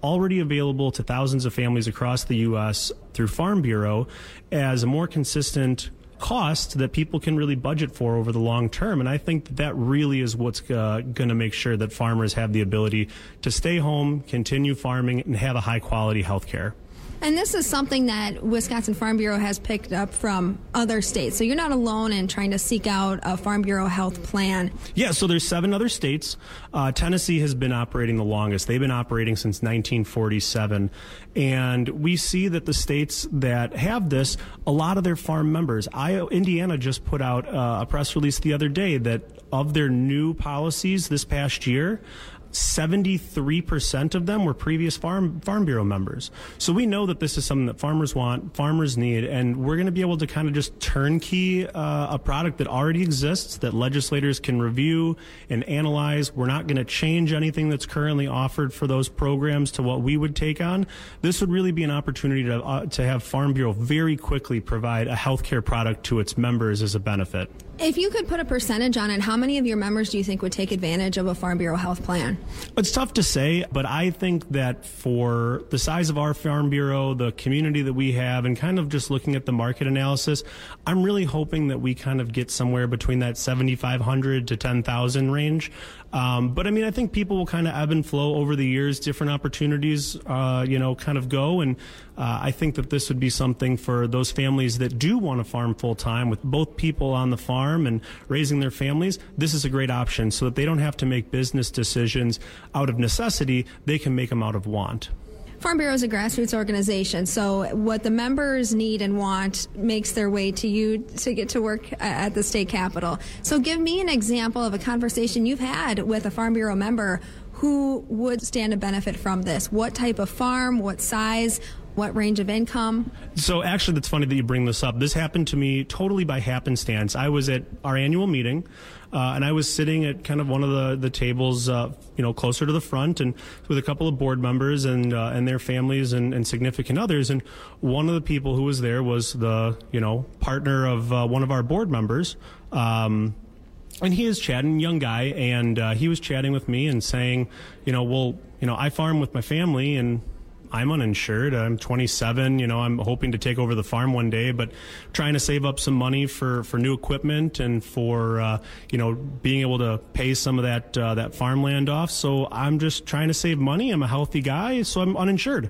already available to thousands of families across the U S through Farm Bureau as a more consistent cost that people can really budget for over the long term. And I think that, that really is what's uh, going to make sure that farmers have the ability to stay home, continue farming, and have a high quality health care. And this is something that Wisconsin Farm Bureau has picked up from other states. So you're not alone in trying to seek out a Farm Bureau health plan. Yeah, so there's seven other states. Uh, Tennessee has been operating the longest. They've been operating since nineteen forty-seven. And we see that the states that have this, a lot of their farm members, Iowa, Indiana just put out uh, a press release the other day that of their new policies this past year, seventy-three percent of them were previous Farm Farm Bureau members. So we know that this is something that farmers want, farmers need, and we're going to be able to kind of just turnkey uh, a product that already exists that legislators can review and analyze. We're not going to change anything that's currently offered for those programs to what we would take on. This would really be an opportunity to uh, to have Farm Bureau very quickly provide a healthcare product to its members as a benefit. If you could put a percentage on it, how many of your members do you think would take advantage of a Farm Bureau health plan? It's tough to say, but I think that for the size of our Farm Bureau, the community that we have, and kind of just looking at the market analysis, I'm really hoping that we kind of get somewhere between that seventy-five hundred to ten thousand range. Um, but I mean, I think people will kind of ebb and flow over the years, different opportunities, uh, you know, kind of go. And uh, I think that this would be something for those families that do want to farm full time with both people on the farm and raising their families. This is a great option so that they don't have to make business decisions out of necessity. They can make them out of want. Farm Bureau is a grassroots organization, so what the members need and want makes their way to you to get to work at the state capitol. So give me an example of a conversation you've had with a Farm Bureau member who would stand to benefit from this. What type of farm, what size, what range of income? So actually, that's funny that you bring this up. This happened to me totally by happenstance. I was at our annual meeting, uh, and I was sitting at kind of one of the, the tables, uh, you know, closer to the front, and with a couple of board members and uh, and their families and, and significant others. And one of the people who was there was the, you know, partner of uh, one of our board members. Um, And he is chatting, young guy, and uh, he was chatting with me and saying, you know, well, you know, I farm with my family, and I'm uninsured. I'm twenty-seven. You know, I'm hoping to take over the farm one day, but trying to save up some money for, for new equipment and for, uh, you know, being able to pay some of that uh, that farmland off. So I'm just trying to save money. I'm a healthy guy, so I'm uninsured.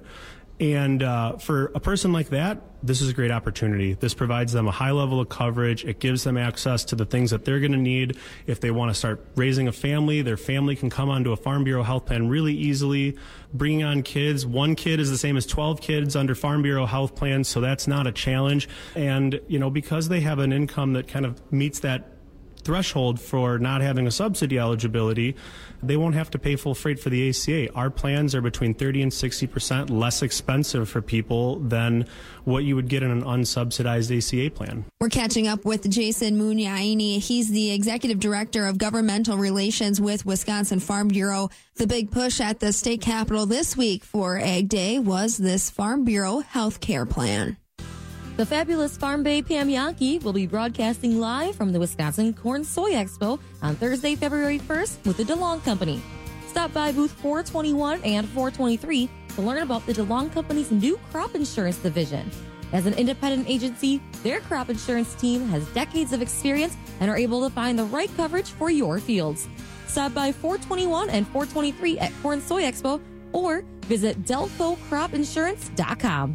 And uh, for a person like that, this is a great opportunity. This provides them a high level of coverage. It gives them access to the things that they're going to need. If they want to start raising a family, their family can come onto a Farm Bureau health plan really easily. Bringing on kids, one kid is the same as twelve kids under Farm Bureau health plans, so that's not a challenge. And, you know, because they have an income that kind of meets that threshold for not having a subsidy eligibility, they won't have to pay full freight for the A C A. Our plans are between thirty and sixty percent less expensive for people than what you would get in an unsubsidized A C A plan. We're catching up with Jason Munyaini. He's the Executive Director of Governmental Relations with Wisconsin Farm Bureau. The big push at the state capitol this week for Ag Day was this Farm Bureau health care plan. The fabulous Farm Bay Pam Yankee will be broadcasting live from the Wisconsin Corn Soy Expo on Thursday, February first with the DeLong Company. Stop by booth four twenty-one and four twenty-three to learn about the DeLong Company's new crop insurance division. As an independent agency, their crop insurance team has decades of experience and are able to find the right coverage for your fields. Stop by four twenty-one and four twenty-three at Corn Soy Expo or visit delco crop insurance dot com.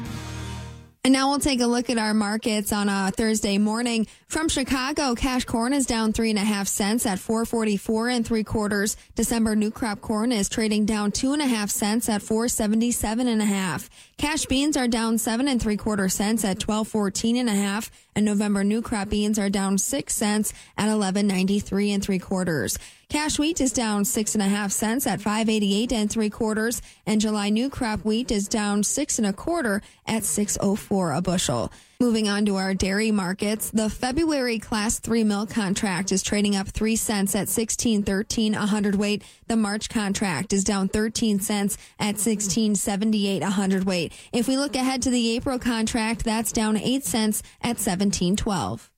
And now we'll take a look at our markets on a Thursday morning. From Chicago, cash corn is down three and a half cents at four forty-four and three quarters. December new crop corn is trading down two and a half cents at four seventy-seven and a half. Cash beans are down seven and three quarter cents at twelve fourteen and a half. And November new crop beans are down six cents at eleven ninety-three and three quarters. Cash wheat is down six and a half cents at five eighty-eight and three quarters, and July new crop wheat is down six and a quarter at six oh four a bushel. Moving on to our dairy markets, the February Class three milk contract is trading up three cents at sixteen thirteen a hundredweight. The March contract is down thirteen cents at sixteen seventy-eight a hundredweight. If we look ahead to the April contract, that's down eight cents at seventeen twelve.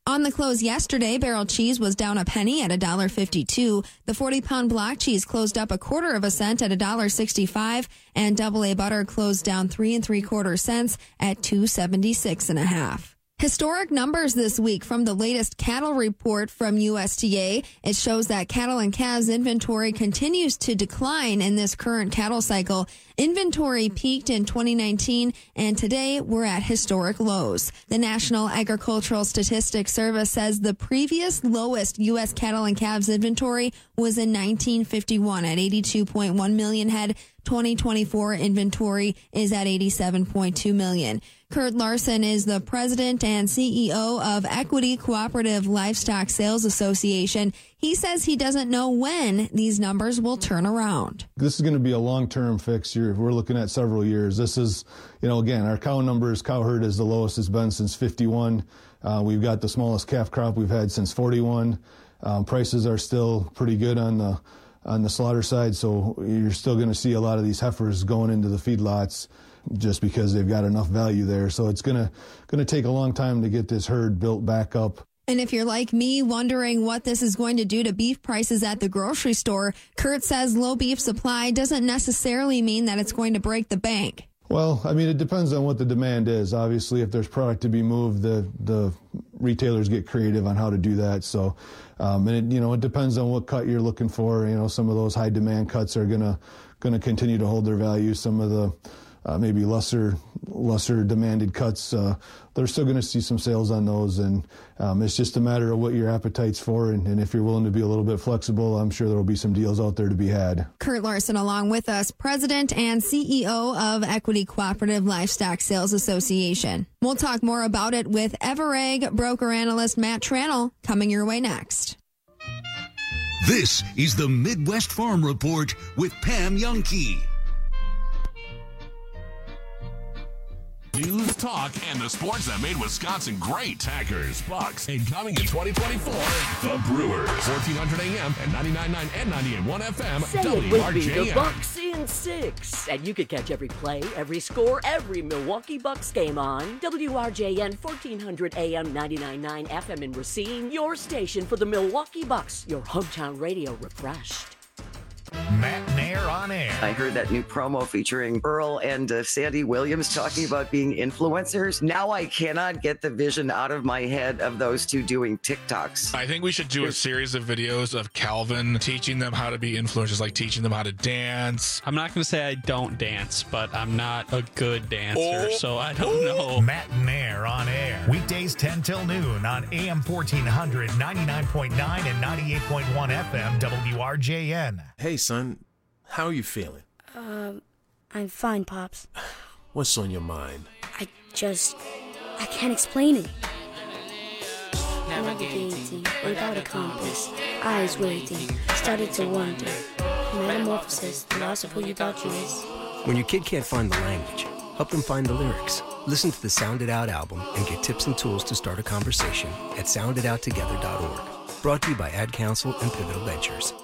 On the close yesterday, barrel cheese was down a penny at one dollar fifty-two. The forty-pound block cheese closed up a quarter of a cent at one dollar sixty-five, and double A butter closed down three and three quarter cents at two seventy-six and a half. Historic numbers this week from the latest cattle report from U S D A. It shows that cattle and calves inventory continues to decline in this current cattle cycle. Inventory peaked in twenty nineteen, and today we're at historic lows. The National Agricultural Statistics Service says the previous lowest U S cattle and calves inventory was in nineteen fifty-one at eighty-two point one million head. twenty twenty-four inventory is at eighty-seven point two million. Kurt Larson is the president and C E O of Equity Cooperative Livestock Sales Association. He says he doesn't know when these numbers will turn around. This is going to be a long-term fix. You're, we're looking at several years. This is, you know, again, our cow numbers, cow herd is the lowest it's been since fifty-one. Uh, we've got the smallest calf crop we've had since forty-one. Um, prices are still pretty good on the on the slaughter side, so you're still going to see a lot of these heifers going into the feedlots just because they've got enough value there. So it's going to going to take a long time to get this herd built back up. And if you're like me wondering what this is going to do to beef prices at the grocery store, Kurt says low beef supply doesn't necessarily mean that it's going to break the bank. Well, I mean, it depends on what the demand is. Obviously, if there's product to be moved, the the retailers get creative on how to do that. So, um, and it, you know, it depends on what cut you're looking for. You know, some of those high demand cuts are gonna gonna continue to hold their value. Some of the uh, maybe lesser lesser demanded cuts, uh, they're still going to see some sales on those. And um, it's just a matter of what your appetite's for. And, and if you're willing to be a little bit flexible, I'm sure there will be some deals out there to be had. Kurt Larson along with us, president and C E O of Equity Cooperative Livestock Sales Association. We'll talk more about it with Everegg broker analyst Matt Tranel coming your way next. This is the Midwest Farm Report with Pam Jahnke. News, talk, and the sports that made Wisconsin great. Packers, Bucks, and coming in twenty twenty-four, the Brewers. fourteen hundred A M and ninety-nine point nine and ninety-eight point one F M. Say it with me, the Bucks in six. And you can catch every play, every score, every Milwaukee Bucks game on W R J N fourteen hundred A M, ninety-nine point nine F M in Racine, your station for the Milwaukee Bucks, your hometown radio refreshed. Matt Nair on air. I heard that new promo featuring Earl and uh, Sandy Williams talking about being influencers. Now I cannot get the vision out of my head of those two doing TikToks. I think we should do a series of videos of Calvin teaching them how to be influencers, like teaching them how to dance. I'm not going to say I don't dance, but I'm not a good dancer, oh. so I don't know. Matt Nair on air. Weekdays ten till noon on A M fourteen hundred, ninety-nine point nine and ninety-eight point one F M W R J N. Hey, son, how are you feeling? Um, I'm fine, Pops. What's on your mind? I just, I can't explain it. Navigating without a compass, eyes waiting, started to wonder. Metamorphosis, the loss of who you thought you was. When your kid can't find the language, help them find the lyrics. Listen to the Sound It Out album and get tips and tools to start a conversation at sound it out together dot org. Brought to you by Ad Council and Pivotal Ventures.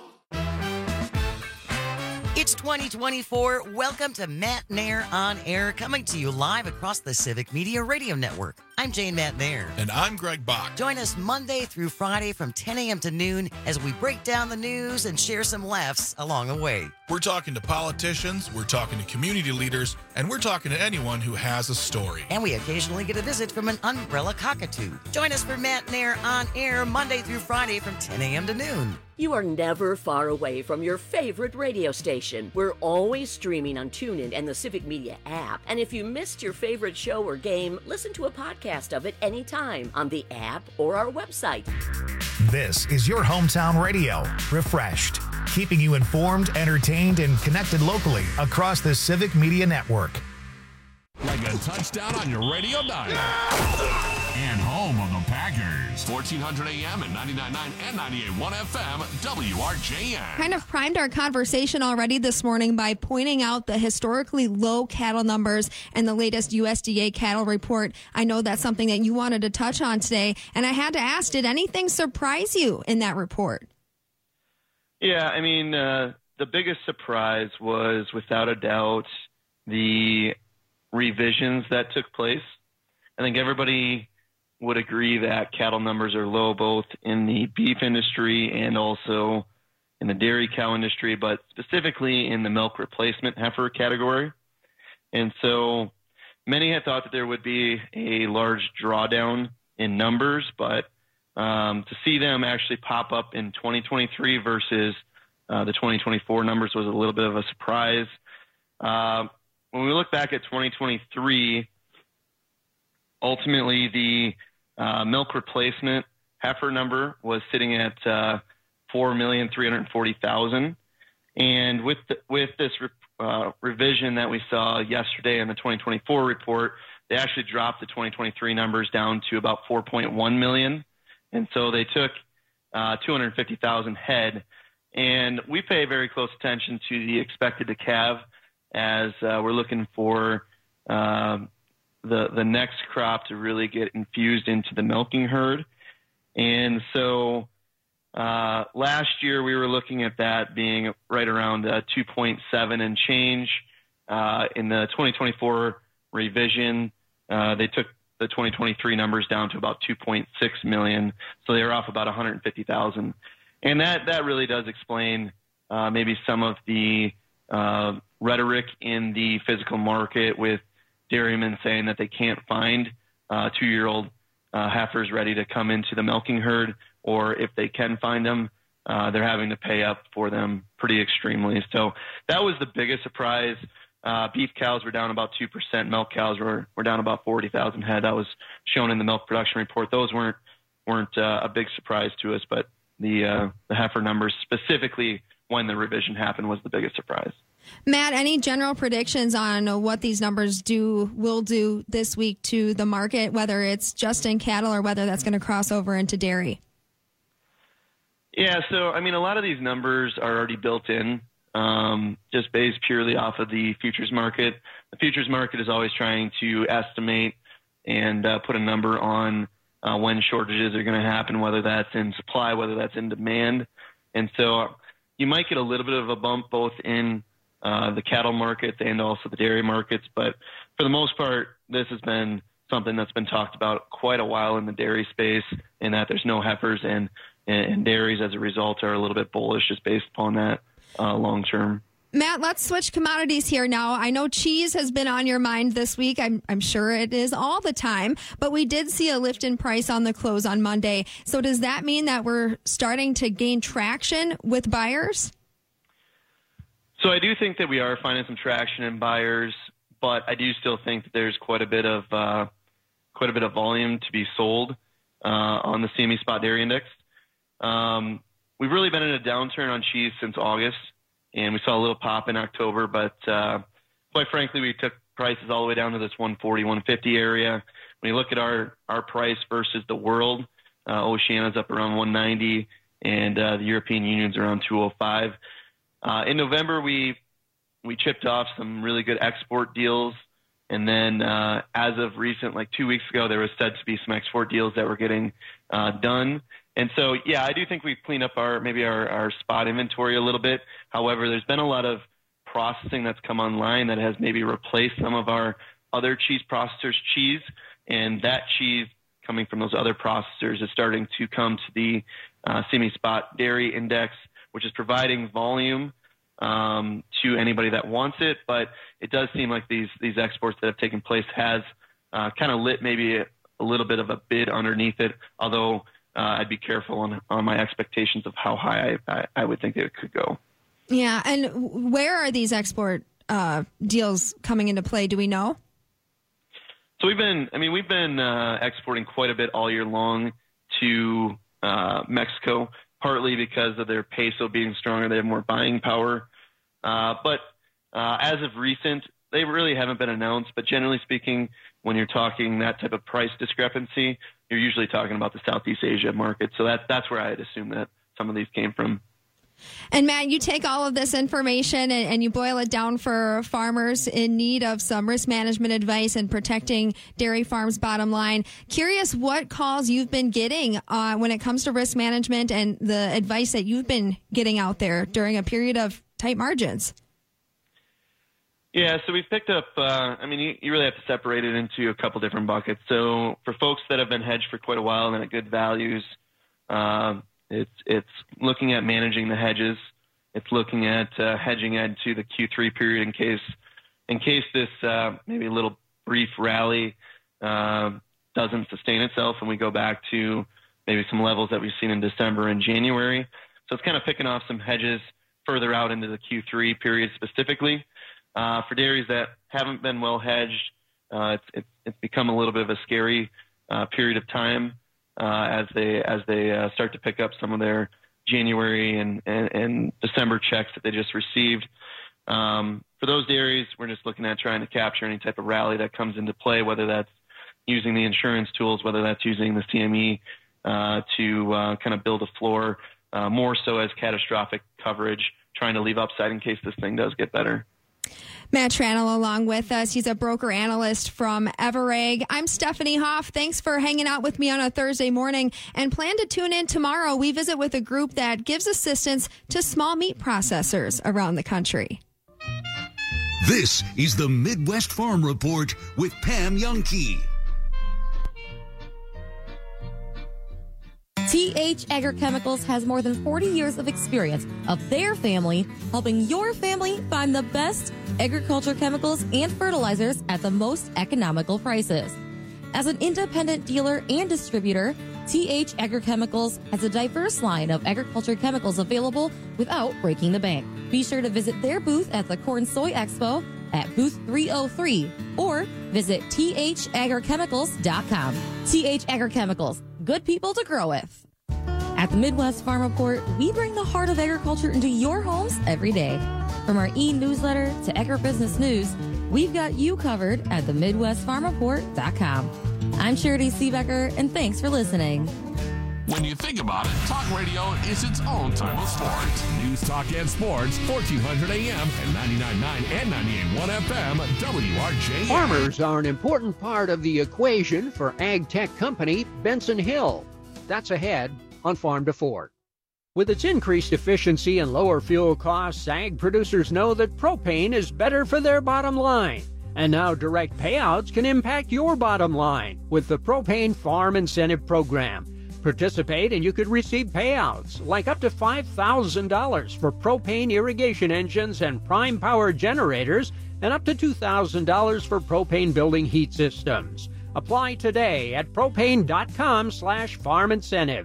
It's twenty twenty-four. Welcome to Matt Nair on Air, coming to you live across the Civic Media Radio Network. I'm Jane Matt Nair. And I'm Greg Bach. Join us Monday through Friday from ten a.m. to noon as we break down the news and share some laughs along the way. We're talking to politicians, we're talking to community leaders, and we're talking to anyone who has a story. And we occasionally get a visit from an umbrella cockatoo. Join us for Matt Nair on Air Monday through Friday from ten a.m. to noon. You are never far away from your favorite radio station. We're always streaming on TuneIn and the Civic Media app. And if you missed your favorite show or game, listen to a podcast of it anytime on the app or our website. This is your hometown radio, refreshed, keeping you informed, entertained, and connected locally across the Civic Media Network. Like a touchdown on your radio dial. And home of the Packers. fourteen hundred A M and ninety-nine point nine and ninety-eight point one F M, W R J N. Kind of primed our conversation already this morning by pointing out the historically low cattle numbers and the latest U S D A cattle report. I know that's something that you wanted to touch on today. And I had to ask, did anything surprise you in that report? Yeah, I mean, uh, the biggest surprise was, without a doubt, the revisions that took place. I think everybody would agree that cattle numbers are low both in the beef industry and also in the dairy cow industry, but specifically in the milk replacement heifer category. And so many had thought that there would be a large drawdown in numbers, but um, to see them actually pop up in twenty twenty-three versus uh, the twenty twenty-four numbers was a little bit of a surprise. Uh, when we look back at twenty twenty-three, ultimately the uh, milk replacement heifer number was sitting at uh, four million three hundred forty thousand. And with the, with this re- uh, revision that we saw yesterday in the twenty twenty-four report, they actually dropped the twenty twenty-three numbers down to about four point one million. And so they took uh, two hundred fifty thousand head. And we pay very close attention to the expected to calve as uh, we're looking for uh, the the next crop to really get infused into the milking herd. And so uh, last year we were looking at that being right around uh, two point seven and change. Uh, in the twenty twenty-four revision, uh, they took the twenty twenty-three numbers down to about two point six million. So they were off about one hundred fifty thousand. And that, that really does explain uh, maybe some of the uh, rhetoric in the physical market with dairymen saying that they can't find uh, two-year-old uh, heifers ready to come into the milking herd, or if they can find them, uh, they're having to pay up for them pretty extremely. So that was the biggest surprise. Uh, beef cows were down about two percent. Milk cows were, were down about forty thousand head. That was shown in the milk production report. Those weren't weren't uh, a big surprise to us, but the uh, the heifer numbers, specifically when the revision happened, was the biggest surprise. Matt, any general predictions on what these numbers do will do this week to the market, whether it's just in cattle or whether that's going to cross over into dairy? Yeah, so, I mean, a lot of these numbers are already built in, um, just based purely off of the futures market. The futures market is always trying to estimate and uh, put a number on uh, when shortages are going to happen, whether that's in supply, whether that's in demand. And so you might get a little bit of a bump both in uh, the cattle markets and also the dairy markets. But for the most part, this has been something that's been talked about quite a while in the dairy space, in that there's no heifers, and, and dairies as a result are a little bit bullish just based upon that uh, long term. Matt, let's switch commodities here now. I know cheese has been on your mind this week. I'm, I'm sure it is all the time, but we did see a lift in price on the close on Monday. So does that mean that we're starting to gain traction with buyers? So I do think that we are finding some traction in buyers, but I do still think that there's quite a bit of uh, quite a bit of volume to be sold uh, on the C M E Spot Dairy Index. Um, we've really been in a downturn on cheese since August, and we saw a little pop in October, but uh, quite frankly, we took prices all the way down to this one forty, one fifty area. When you look at our, our price versus the world, uh, Oceania's up around one ninety, and uh, the European Union's around two oh five. Uh, in November, we we chipped off some really good export deals, and then uh, as of recent, like two weeks ago, there was said to be some export deals that were getting uh, done. And so, yeah, I do think we've cleaned up our maybe our, our spot inventory a little bit. However, there's been a lot of processing that's come online that has maybe replaced some of our other cheese processors' cheese, and that cheese coming from those other processors is starting to come to the uh, C M E Spot Dairy Index, which is providing volume um, to anybody that wants it. But it does seem like these these exports that have taken place has uh, kind of lit maybe a, a little bit of a bid underneath it, although uh, I'd be careful on, on my expectations of how high I, I, I would think it could go. Yeah, and where are these export uh, deals coming into play? Do we know? So we've been, I mean, we've been uh, exporting quite a bit all year long to uh, Mexico, partly because of their peso being stronger. They have more buying power. Uh, but uh, as of recent, they really haven't been announced. But generally speaking, when you're talking that type of price discrepancy, you're usually talking about the Southeast Asia market. So that, that's where I'd assume that some of these came from. And Matt, you take all of this information and, and you boil it down for farmers in need of some risk management advice and protecting dairy farms' bottom line. Curious what calls you've been getting uh, when it comes to risk management and the advice that you've been getting out there during a period of tight margins. Yeah, so we've picked up, uh, I mean, you, you really have to separate it into a couple different buckets. So for folks that have been hedged for quite a while and at good values, uh, it's it's looking at managing the hedges. It's looking at uh, hedging into the Q three period in case in case this uh, maybe a little brief rally uh, doesn't sustain itself and we go back to maybe some levels that we've seen in December and January. So it's kind of picking off some hedges further out into the Q three period specifically. Uh, for dairies that haven't been well hedged, uh, it's, it's, it's become a little bit of a scary uh, period of time uh, as they as they uh, start to pick up some of their January and, and, and December checks that they just received. Um, for those dairies, we're just looking at trying to capture any type of rally that comes into play, whether that's using the insurance tools, whether that's using the C M E uh, to uh, kind of build a floor, uh, more so as catastrophic coverage, trying to leave upside in case this thing does get better. Matt Tranel along with us. He's a broker analyst from Everegg. I'm Stephanie Hoff. Thanks for hanging out with me on a Thursday morning, and plan to tune in tomorrow. We visit with a group that gives assistance to small meat processors around the country. This is the Midwest Farm Report with Pam Jahnke. T H Agrochemicals has more than forty years of experience of their family helping your family find the best agriculture chemicals and fertilizers at the most economical prices. As an independent dealer and distributor, T H Agrochemicals has a diverse line of agriculture chemicals available without breaking the bank. Be sure to visit their booth at the Corn Soy Expo at booth three oh three or visit T H agrochemicals dot com. T H Agrochemicals, good people to grow with. At the Midwest Farm Report, we bring the heart of agriculture into your homes every day. From our e-newsletter to agribusiness news, we've got you covered at the midwest farm report dot com. I'm Charity Seebecker, and thanks for listening. When you think about it, talk radio is its own type of sport. News, talk, and sports, fourteen hundred A M and ninety-nine point nine and ninety-eight point one F M, W R J M. Farmers are an important part of the equation for ag tech company Benson Hill. That's ahead on Farm to Fork. With its increased efficiency and lower fuel costs, ag producers know that propane is better for their bottom line. And now direct payouts can impact your bottom line with the Propane Farm Incentive Program. Participate and you could receive payouts like up to five thousand dollars for propane irrigation engines and prime power generators and up to two thousand dollars for propane building heat systems. Apply today at propane.com slash farm incentive.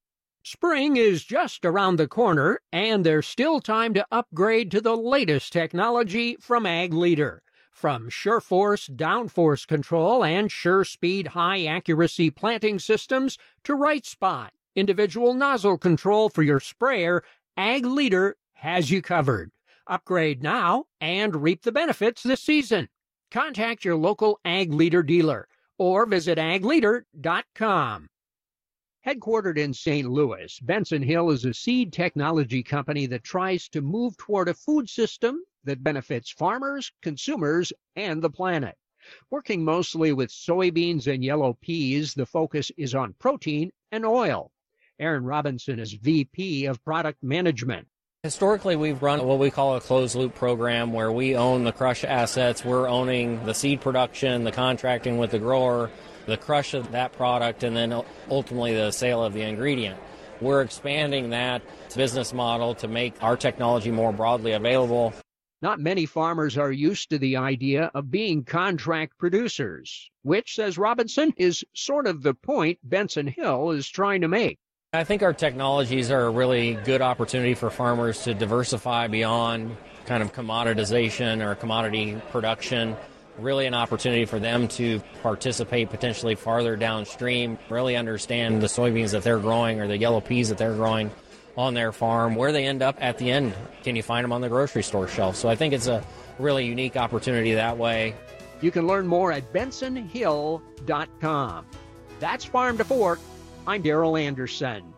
Spring is just around the corner, and there's still time to upgrade to the latest technology from Ag Leader. From SureForce downforce control and SureSpeed high-accuracy planting systems to Right Spot, individual nozzle control for your sprayer, Ag Leader has you covered. Upgrade now and reap the benefits this season. Contact your local Ag Leader dealer or visit ag leader dot com. Headquartered in Saint Louis, Benson Hill is a seed technology company that tries to move toward a food system that benefits farmers, consumers, and the planet. Working mostly with soybeans and yellow peas, the focus is on protein and oil. Aaron Robinson is V P of Product Management. Historically, we've run what we call a closed-loop program where we own the crush assets. We're owning the seed production, the contracting with the grower, the crush of that product, and then ultimately the sale of the ingredient. We're expanding that business model to make our technology more broadly available. Not many farmers are used to the idea of being contract producers, which, says Robinson, is sort of the point Benson Hill is trying to make. I think our technologies are a really good opportunity for farmers to diversify beyond kind of commoditization or commodity production. Really an opportunity for them to participate potentially farther downstream, really understand the soybeans that they're growing or the yellow peas that they're growing on their farm, where they end up at the end. Can you find them on the grocery store shelf? So I think it's a really unique opportunity that way. You can learn more at benson hill dot com. That's Farm to Fork. I'm Daryl Anderson.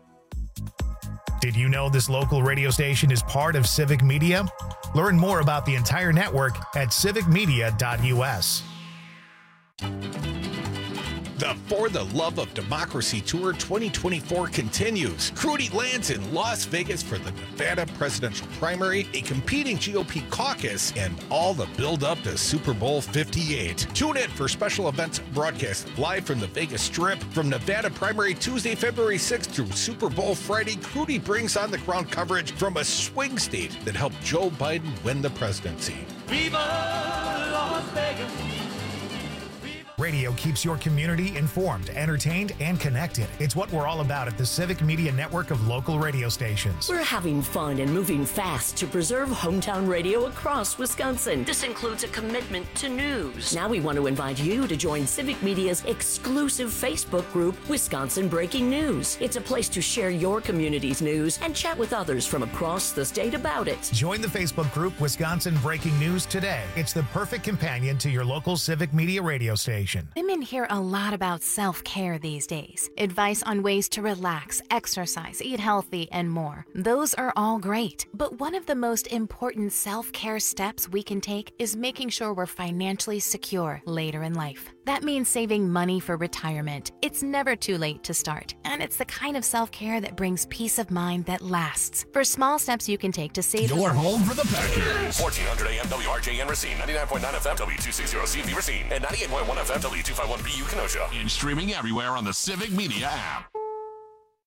Did you know this local radio station is part of Civic Media? Learn more about the entire network at civic media dot U S. The For the Love of Democracy Tour twenty twenty-four continues. Crudy lands in Las Vegas for the Nevada presidential primary, a competing G O P caucus, and all the build-up to Super Bowl fifty-eight. Tune in for special events broadcast live from the Vegas Strip. From Nevada primary Tuesday, February sixth through Super Bowl Friday, Crudy brings on the ground coverage from a swing state that helped Joe Biden win the presidency. Viva Las Vegas. Radio keeps your community informed, entertained, and connected. It's what we're all about at the Civic Media Network of local radio stations. We're having fun and moving fast to preserve hometown radio across Wisconsin. This includes a commitment to news. Now we want to invite you to join Civic Media's exclusive Facebook group, Wisconsin Breaking News. It's a place to share your community's news and chat with others from across the state about it. Join the Facebook group Wisconsin Breaking News today. It's the perfect companion to your local Civic Media radio station. Women hear a lot about self-care these days. Advice on ways to relax, exercise, eat healthy, and more. Those are all great. But one of the most important self-care steps we can take is making sure we're financially secure later in life. That means saving money for retirement. It's never too late to start, and it's the kind of self-care that brings peace of mind that lasts. For small steps you can take to save your home for the Packers. fourteen hundred A M W R J N Racine, ninety-nine point nine F M W two sixty C V Racine, and ninety-eight point one F M W two fifty-one B U Kenosha. And streaming everywhere on the Civic Media app.